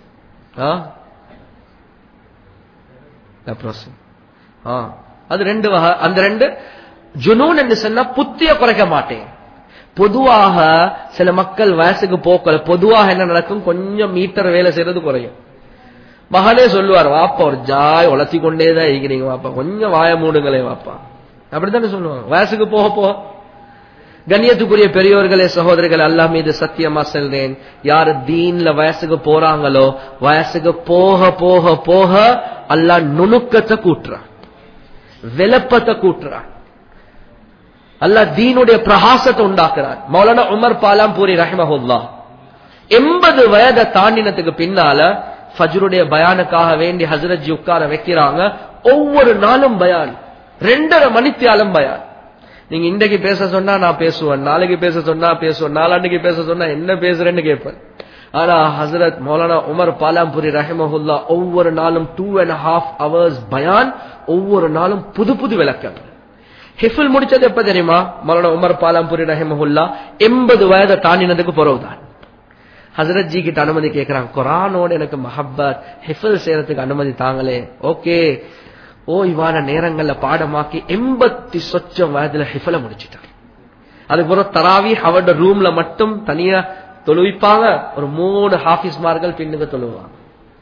லெப்ரோசி, அது 2 வகை. அந்த 2 ஜுனூன் என்று சொன்னா புத்திய குறைக்க மாட்டேன். பொதுவாக சில மக்கள் வயசுக்கு போக்கல, பொதுவாக என்ன நடக்கும், கொஞ்சம் மீட்டர் வேலை செய்யறது குறையும். மகனே சொல்லுவார், வாப்பா ஒரு ஜாய் உழைச்சி கொண்டேதான் இருக்கிறீங்க வாப்பா, கொஞ்சம் வாய மூடுங்களே வாப்பா, அப்படித்தானே சொல்லுவாங்க வயசுக்கு போக போக. கண்ணியத்துக்குரிய பெரியோர்களே சகோதரர்கள், அல்லாஹ் மீது சத்தியமா சொல்றேன், யாரு தீன்ல வயசுக்கு போறாங்களோ வயசுக்கு போக போக போக அல்லாஹ் நுணுக்கத்தை கூட்டுறான், விளப்பத்தை கூட்டுறான், அல்லாஹ் தீனுடைய பிரகாசத்தை உண்டாக்குறான். மௌலானா உமர் பாலாம்பூரி ரஹிமஹுல்லாஹ் 80 வயதை தாண்டினத்துக்கு பின்னால ஃபஜ்ருடைய பயானுக்காக வேண்டி ஹஜ்ரத் ஜி உட்கார வைக்கிறாங்க. ஒவ்வொரு நாளும் பயான், 2.5 மணித்தியாலம் பயான். நீங்க இன்றைக்கு பேச சொன்னா நான் பேசுவேன், நாளைக்கு பேச சொன்னா பேசுவேன், நாளாண்டுக்கு பேச சொன்னா என்ன பேசுறேன்னு கேட்பேன். ஆனா ஹஜ்ரத் மௌலானா உமர் பாலாம்பூரி ரஹிமஹுல்லா ஒவ்வொரு நாளும் 2.5 hours பயான், ஒவ்வொரு நாளும் புது புது விளக்கம். ஹிஃபுல் முடிச்சது எப்ப தெரியுமா? மௌலானா உமர் பாலாம்பூரி ரஹிமஹுல்லா 80 வயதை தாண்டினதுக்கு பிறகுதான். ஹஜ்ரத் ஜி கிட்ட அனுமதி கேட்கிறாங்க, குரானோட எனக்கு மஹப்பத், ஹிஃபுல் செய்யறதுக்கு அனுமதி தாங்களே. ஓகே, ஓய்வான நேரங்கள்ல பாடமாக்கி 80 சொச்சம் வயதுல ஹிஃபுல முடிச்சிட்டாங்க. அதுக்கு பிறகு தராவி அவருடைய ரூம்ல மட்டும் தனியா தொழுவிப்பாங்க, ஒரு 3 ஹாஃபிஸ்மார்கள் பின்னுக்கு தொழுவாங்க.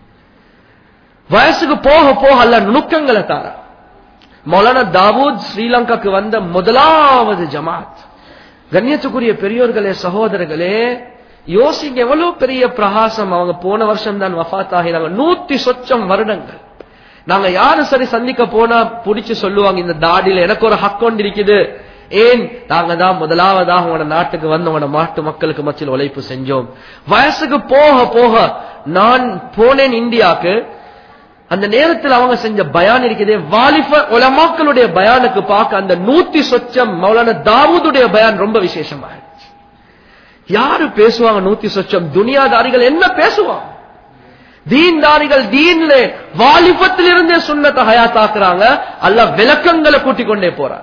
வயசுக்கு போக போக அல்ல நுணுக்கங்களை தார. மௌலானா தாவூத் ஸ்ரீலங்காக்கு வந்த முதலாவது ஜமாத். கண்ணியத்துக்குரிய பெரியோர்களே சகோதரர்களே, யோசிங்க எவ்வளவு பெரிய பிரகாசம். அவங்க போன வருஷம் தான் வஃபாத் ஆகிறாங்க. 100 சொச்சம் வருடங்கள். நாங்க யாரு சரி சந்திக்க போனா புடிச்சு சொல்லுவாங்க, இந்த தாடியில எனக்கு ஒரு ஹக் கொண்டு இருக்குது. ஏன்? நாங்க தான் முதலாவதாக உங்களோட நாட்டுக்கு வந்து உங்களோட நாட்டு மக்களுக்கு மத்தியில் உழைப்பு செஞ்சோம். வயசுக்கு போக போக நான் போனேன் இந்தியாவுக்கு. அந்த நேரத்தில் அவங்க செஞ்ச பயான் இருக்குதே, வாலிப உலமாக்களுடைய பயானுக்கு பார்க்க அந்த 100 சொச்சம் மௌலானா தாவூதுடைய பயான் ரொம்ப விசேஷமா இருந்துச்சு. யாரு பேசுவாங்க 100 சொச்சம்? துனியாதாரிகள் என்ன பேசுவாங்க? தீன்தாரிகள் தீன்ல வாலிபத்திலிருந்தே சுன்னத்தை ஹயாத்தாக்குறாங்க. அல்லாஹ் விளக்கங்களை கூட்டிக் கொண்டே போறார்.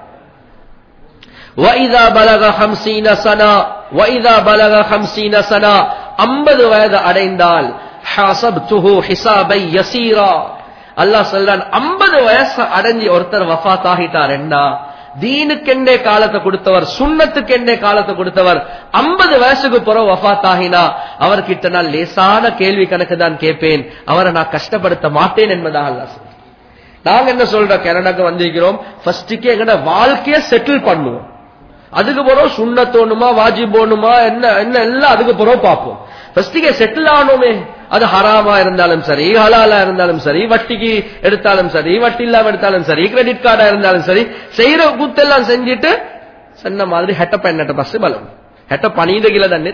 وَإِذَا بَلَغَ 50 سَنَةً وَإِذَا بَلَغَ 50 سَنَةً 50 வயது அடைந்தால் حَسَبْتُهُ حِسَابًا يَسِيرًا. அல்லாஹ் சொல்றான், 50 வயசு அடைஞ்சி ஒருத்தர் வஃபாத் ஆகிட்டார்னா, தீனுக்கெண்டே காலத்தை கொடுத்தவர், சுன்னத்துக்கெண்டே காலத்தை கொடுத்தவர் 50 வயசுக்கு பிறகு வஃபாத் ஆகினா அவர்கிட்ட நான் லேசான கேள்வி கணக்கு தான் கேட்பேன், அவரை நான் கஷ்டப்படுத்த மாட்டேன் என்பதாக அல்லாஹ் சொல்றான். நாங்க என்ன சொல்றோம், கனடாக்கு வந்திருக்கிறோம், ஃபர்ஸ்டுக்கே எங்கட வாழ்க்கைய செட்டில் பண்ணுவோம். அதுக்கு பிறகு சுன்னத்தோணுமா வாஜிபோனுமா என்ன என்ன எல்லாம் அதுக்கு பிறகு பார்ப்போம். ஃபர்ஸ்டுக்கே செட்டில் ஆனோமே, அது ஹராமா இருந்தாலும் சரி, ஹலாலா இருந்தாலும் சரி, வட்டிக்கு எடுத்தாலும் சரி, வட்டி இல்லாம எடுத்தாலும் சரி, கிரெடிட் கார்டா இருந்தாலும் சரி, செய்யற குத்தெல்லாம் செஞ்சுட்டு சொன்ன மாதிரி ஹெட்ட பெண்ணட்ட பஸ் பலம் ஹெட்ட பனியிட கீழே தண்ணி.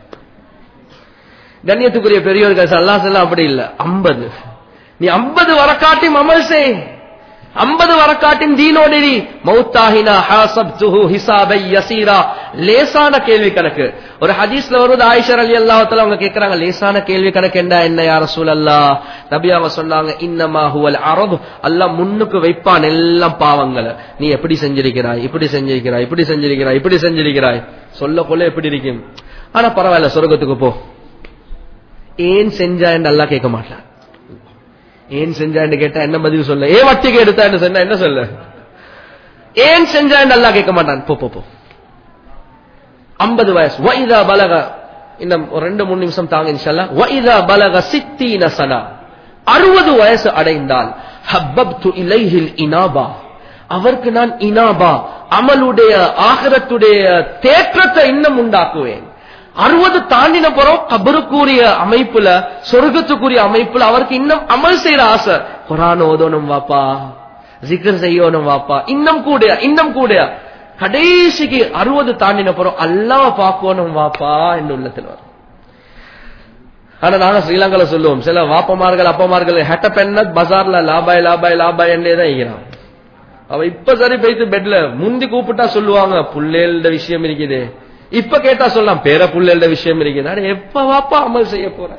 கண்ணியத்துக்குரிய பெரியவர்கள் அல்லாஹ் சொல்ல அப்படி இல்ல. 50 நீ 50 வரக்காட்டியும் அமல் செய், 50 வரக்காட்டின் தீனோடி மௌத்தாஹினா ஹாசப்துஹு ஹிசாபை யஸீரா. லேசான கேள்வி கணக்கு. ஒரு ஹதீஸ்ல வருது, ஆயிஷா ரலியல்லாஹு தஆலா அவங்க கேக்குறாங்க, லேசான கேள்வி கணக்கு என்ன யா ரசூலல்லாஹ்? நபி அவங்க சொன்னாங்க, இன்னமா ஹுவல் அரது, அல்லாஹ் முன்னுக்கு வைப்பான் எல்லாம் பாவங்களை. நீ எப்படி செஞ்சிருக்கிறாய், இப்படி செஞ்சிருக்கிறாய், இப்படி செஞ்சிருக்கிறாய், இப்படி செஞ்சிருக்கிறாய், சொல்ல கொள்ள எப்படி இருக்கும். ஆனா பரவாயில்ல, சொர்க்கத்துக்கு போ. ஏன் செஞ்சா என்று அல்லாஹ் கேட்க மாட்டான். ஏன் செஞ்சான்னு கேட்டா என்ன பதில் சொல்ல? ஏன் வட்டிக்கு எடுத்தான்னு சொன்னா என்ன சொல்ல? ஏன் செஞ்சான்னு அல்லாஹ் கேட்க மாட்டான். போ போ போ. 50 வயசு. வைதா பலக, இன்னும் 2-3 நிமிஷம் தாங்க இன்ஷா அல்லாஹ். வைதா பலக 60 சனா, 60 வயசு அடைந்தால் ஹப்பப்து இலைஹில் இனாபா, அவருக்கு நான் இனாபா அமலுடைய ஆகிரத்துடைய தேற்றத்தை இன்னும் உண்டாக்குவேன். 60 தாண்டின பிறகு கபருக்குரிய அமைப்புல, சொர்க்கத்துக்குரிய அமைப்புல அவருக்கு இன்னும் அமல் செய்யற ஆசை. குர்ஆன் ஓதணும் வாப்பா, ஜிக்ர் செய்யணும் வாப்பா, இன்னும் கூடயா கடைசிக்கு 60 தாண்டின பிறகு அல்லாஹ் பார்க்கணும் வாப்பா என்று உள்ளத்தில் வரும். ஆனா நாங்க ஸ்ரீலங்கால சொல்லுவோம், சில வாப்பமார்கள் அப்பமார்கள் ஹெட்ட பெண்ண பஜார்ல லாபாய் என்றேதான் இருக்கிறான். அவ இப்ப சரி போயிட்டு பெட்ல முந்தி கூப்பிட்டா சொல்லுவாங்க புள்ளேல்ட விஷயம் இருக்குது, இப்ப கேட்டா சொல்லலாம் பேர புள்ளேல்ட விஷயம் இருக்குது. எப்ப வாப்பா அமல் செய்ய போற?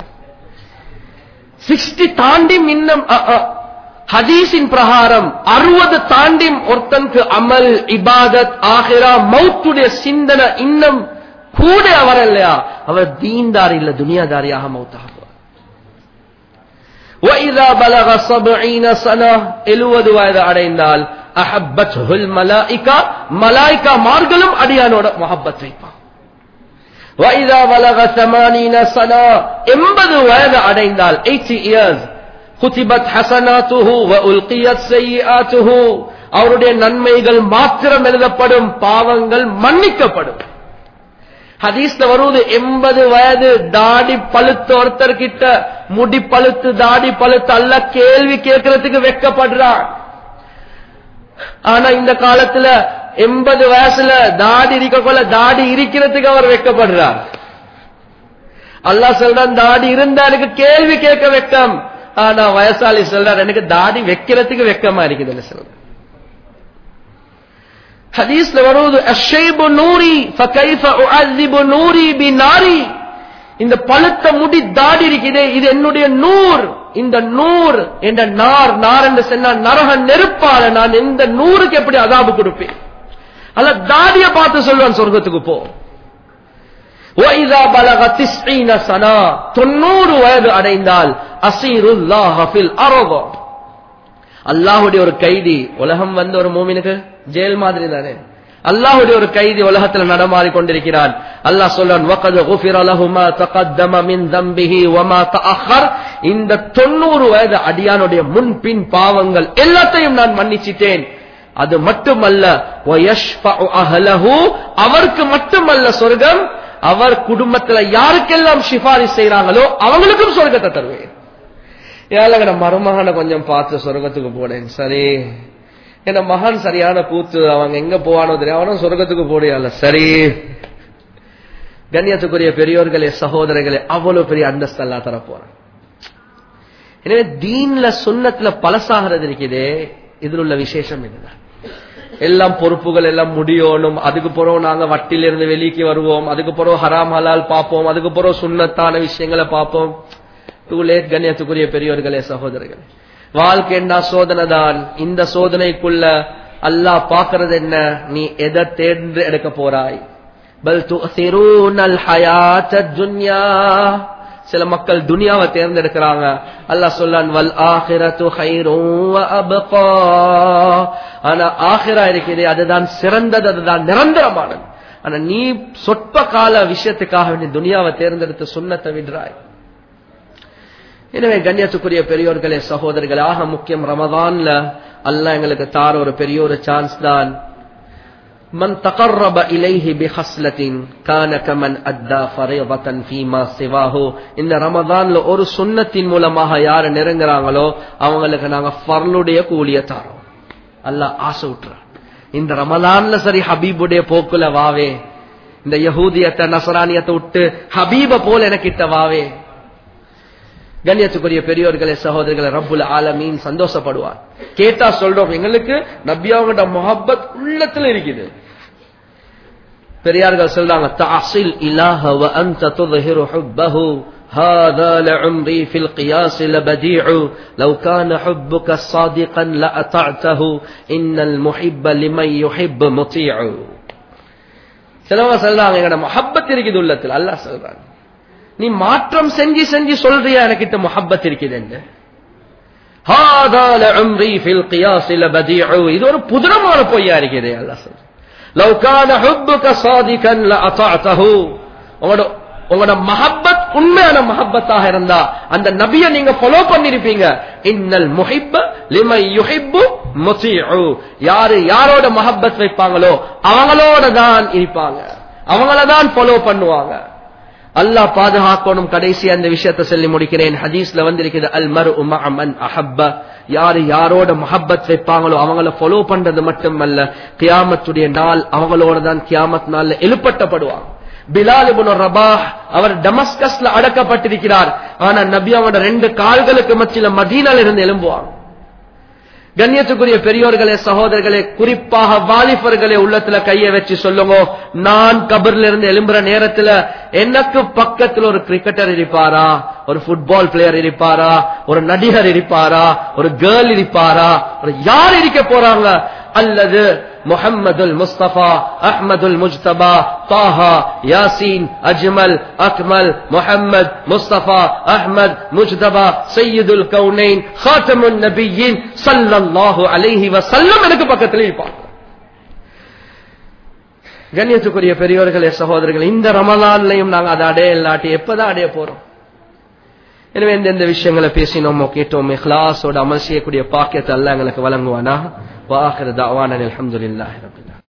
60 தாண்டி இன்னும் ஹதீஸின் பிரகாரம் 60 தாண்டி ஒருத்தனுக்கு அமல் இபாதத் ஆகிரா மௌத்துடைய சிந்தனை இன்னும் கூட அவர் இல்லையா, அவர் தீன்தார் இல்ல துனியாதாரியாக மௌத்தாக. وَإِذَا بَلَغَ 70 سَنَةً 70 வயது அடைந்தால் அஹப்பத்ஹுல் மலாயிகா, மலாயிகா மார்களும் அடியானோட முஹப்பத் வைப்பான். وَإِذَا بَلَغَ 80 سَنَةً 80 வயது அடைந்தால் 80 years குதிபத் ஹஸனாத்துஹு வ உல்கியத் ஸய்யிஆத்துஹு, அவருடைய நன்மைகள் மாத்திரம் எழுதப்படும், பாவங்கள் மன்னிக்கப்படும். ஹதீஸ்ல வருவது 80 வயது தாடி பழுத்த ஒருத்தர் கிட்ட முடி பழுத்து தாடி பழுத்து அல்ல கேள்வி கேட்கறதுக்கு வெட்கப்படுறான். ஆனா இந்த காலத்துல 80 வயசுல தாடி இருக்கக்குள்ள தாடி இருக்கிறதுக்கு அவர் வெட்கப்படுறார். அல்லாஹ் சொல்றான் தாடி இருந்தா எனக்கு கேள்வி கேட்க வெட்கம், ஆனா வயசாளி சொல்றார் எனக்கு தாடி வைக்கிறதுக்கு வெட்கமா இருக்குது சொல்ற. ஹதீஸ்ல வருவது அஷ்ஷைபு நூரி ஃபகைஃப உஅذிபு நூரி பிநாரி, இந்த பழுத்த முடி தாடி இருக்குதே இது என்னுடைய நூர், இந்த நூர் என்ற நார் என்று சொன்னா நரக நெருப்பால நான் இந்த நூருக்கு எப்படி அதாபு கொடுப்பேன். அல்ல தாடிய பார்த்து சொல்லுவான் சொர்க்கத்துக்கு போ. وَإِذَا بَلَغَ 90 سَنَةً 90 வயது அடைந்தால் அஸீருல்லாஹ ஃபில் அர்ض, அல்லாஹ்வுடைய ஒரு கைதி, உலகம் வந்து ஒரு மூமினுக்கு ஜெயில் மாதிரி தானே, அல்லாஹ்வுடைய ஒரு கைதி உலகத்துல நடமாறி கொண்டிருக்கிறான். அல்லாஹ் சொல்றான் وَقَدْ غُفِرَ لَهُ مَا تَقَدَّمَ مِنْ ذَنبِهِ وَمَا تَأَخَّرَ, இந்த 90 வயது அடியானுடைய முன்பின் பாவங்கள் எல்லாத்தையும் நான் மன்னிச்சிட்டேன். அது மட்டுமல்ல وَيَشْفَعُ أَهْلَهُ, அவருக்கு மட்டுமல்ல சொர்க்கம், அவர் குடும்பத்துல யாருக்கெல்லாம் சிபாரிஷ் செய்யறாங்களோ அவங்களுக்கும் சொர்க்கத்தை தருவேன். ஏழகட மருமகனை கொஞ்சம் பார்த்து சொர்க்கத்துக்கு போனேன், சரி என்ன மகன் சரியான கூத்து, அவங்க எங்க போவானோ தெரியும், அவனும் சொர்க்கத்துக்கு போடியால சரி. கண்ணியத்துக்குரிய பெரியோர்களே சகோதரர்களே, அவ்வளவு பெரிய அந்தஸ்து அல்லா தர போறான். எனவே தீன்ல சுன்னத்துல பழசாகிறது இருக்குதே, இதுல உள்ள விசேஷம் இதுதான். எல்லாம் பொறுப்புகள் எல்லாம் முடியணும், அதுக்கு பிறகு நாங்க வட்டிலிருந்து வெளிக்கு வருவோம், அதுக்கு பிறகு ஹராம் ஹலால் பார்ப்போம், அதுக்கு பிறகு சுன்னத்தான விஷயங்களை பார்ப்போம். Too late. கண்ணியத்துக்குரிய பெரியோர்களே சகோதரர்களே, வாழ்க்கைன்னா சோதனை தான். இந்த சோதனைக்குள்ள அல்லாஹ் பார்க்கிறது என்ன, நீ எதை தேர்ந்து எடுக்க போறாய். பல் துஸிரூனல் ஹயாத்தத் துன்யா, சில மக்கள் துனியாவை தேர்ந்தெடுக்கிறாங்க. அல்லாஹ் சொல்லான் வல் ஆகிரத்து கைரும் வ அபகா, ஆனா ஆகிரா இருக்கிறது அதுதான் சிறந்தது, அதுதான் நிரந்தரமானது. ஆனா நீ சொற்ப கால விஷயத்துக்காக நீ துனியாவை தேர்ந்தெடுத்து சுன்னத்தை விடுறாய். எனவே கண்ணியத்துக்குரிய பெரியோர்களே சகோதரர்களே, ஆக முக்கியம் ரமதான்ல அல்லாஹ் எங்களுக்கு தார ஒரு பெரிய ஒரு சான்ஸ் தான். மன் தகர்ரப இலைஹி பிஹஸ்லத்தின் கான கமன் அத்தா ஃபரீதத்தன் ஃபீமா சிவாஹு, இந்த ரமதான்ல ஒரு சுன்னத்தின் மூலமாக யாரு நெருங்குறாங்களோ அவங்களுக்கு நாங்க ஃபர்லுடைய கூலிய தாரோம். அல்லாஹ் ஆசை விட்டுறான், இந்த ரமதான்ல சரி ஹபீபுடைய போக்குல வாவே, இந்த யஹூதியத்தை நசரானியத்தை விட்டு ஹபீப போல எனக்கிட்ட வாவே. கண்ணியத்துக்குரிய பெரியோர்களே சகோதரர்களே, ரப்புல் ஆலமீன் சந்தோஷப்படுவார். கேட்டா சொல்றோம் எங்களுக்கு நபியாவோட முஹப்பத் உள்ளத்துல இருக்குது. பெரியார்கள் சொல்றாங்க தஅஸில் இலாஹ வ அன்த துظஹிரு ஹுப்பஹு ஹாதா லஉம்ரி ஃபில் கியாஸ் லபதீஉ லவ் கான ஹுப்புக ஸாதிகன் லஅதஅதஹு இன்னல் முஹிப்ப லிமன் யுஹிப்பு முதீஉ. சிலவங்க சொல்றாங்க எங்கட முஹப்பத் இருக்குது உள்ளத்துல. அல்லாஹ் சொல்றான் நீ மாற்றம் செஞ்சு செஞ்சு சொல்றியா எனக்கிட்ட முஹப்பத் இருக்குது. ஹாதா லஉம்ரி ஃபில் கியாஸ் லபதீஉ, இது ஒரு புதுரமான பொய்யா இருக்குது. அல்லாஹ் சொல்றான் லவ் கான ஹுப்புக ஸாதிகன் லஅதஅதஹு, உங்களோட மஹப்பத் உண்மையான மஹப்பத்தாக இருந்தா அந்த நபியை நீங்க ஃபாலோ பண்ணிருப்பீங்க. இன்னல் முஹிப்ப லிமன் யுஹிப்பு முதீஉ, யாரு யாரோட மஹப்பத் வைப்பாங்களோ அவங்களோட தான் இருப்பாங்க, அவங்கள தான் ஃபாலோ பண்ணுவாங்க. அல்லாஹ் பாதுகாக்கணும். கடைசி அந்த விஷயத்தை சொல்லி முடிக்கிறேன். ஹதீஸ்ல வந்திருக்கிறது, அல் மர்உ மஅ மன் அஹப்ப, யாரு யாரோட முஹப்பத் வைப்பாங்களோ அவங்கள ஃபாலோ பண்றது மட்டுமல்ல, கியாமத்துடைய நாள் அவங்களோட தான் கியாமத் நாள்ல எழுப்பட்டப்படுவாங்க. பிலால் இப்னு ரபாஹ் அவர் டமஸ்கஸ்ல அடக்கப்பட்டிருக்கிறார். ஆனா நபி அவரோட 2 கால்களுக்கு மத்தியில மதீனால இருந்து எழும்புவாங்க. கண்ணியத்துக்குரிய பெரியோர்களே, சகோதரர்களே, குறிப்பாக வாலிபர்களே, உள்ளத்துல கைய வச்சு சொல்லுங்க, நான் கபர்ல இருந்து எழும்புற நேரத்துல எனக்கு பக்கத்துல ஒரு கிரிக்கெட்டர் இருப்பாரா, ஒரு ஃபுட்பால் பிளேயர் இருப்பாரா, ஒரு நடிகர் இருப்பாரா, ஒரு கேர்ள் இருப்பாரா, ஒரு யார் இருக்க போறாங்க? அல்லது முஹம்மதுல் முஸ்தபா, அஹ்மதுல் முஜ்தபா, தாஹா, யாசீன், அஜ்மல், அக்மல், முஹம்மது, முஸ்தபா, அஹ்மத், முஜ்தபா, சையதுல் கௌனைன், காத்தமுன் நபியின் ஸல்லல்லாஹு அலைஹி வஸல்லம் எனக்கு பக்கத்தில் இருப்பாங்க. கண்ணியத்துக்குரிய பெரியோர்களே, சகோதரர்களே, இந்த ரமலான்லையும் நாங்க அதை அடைய இல்லாட்டி எப்பதான் அடைய போறோம்? எனவே எந்தெந்த விஷயங்களை பேசினோமோ கேட்டோம், இஹ்லாஸோட அமல் செய்யக்கூடிய பாக்கியத்தை அல்லாஹ் எங்களுக்கு வழங்குவானா. வஆகிரு தஅவானா அல்ஹம்துலில்லாஹி ரப்பில் ஆலமீன்.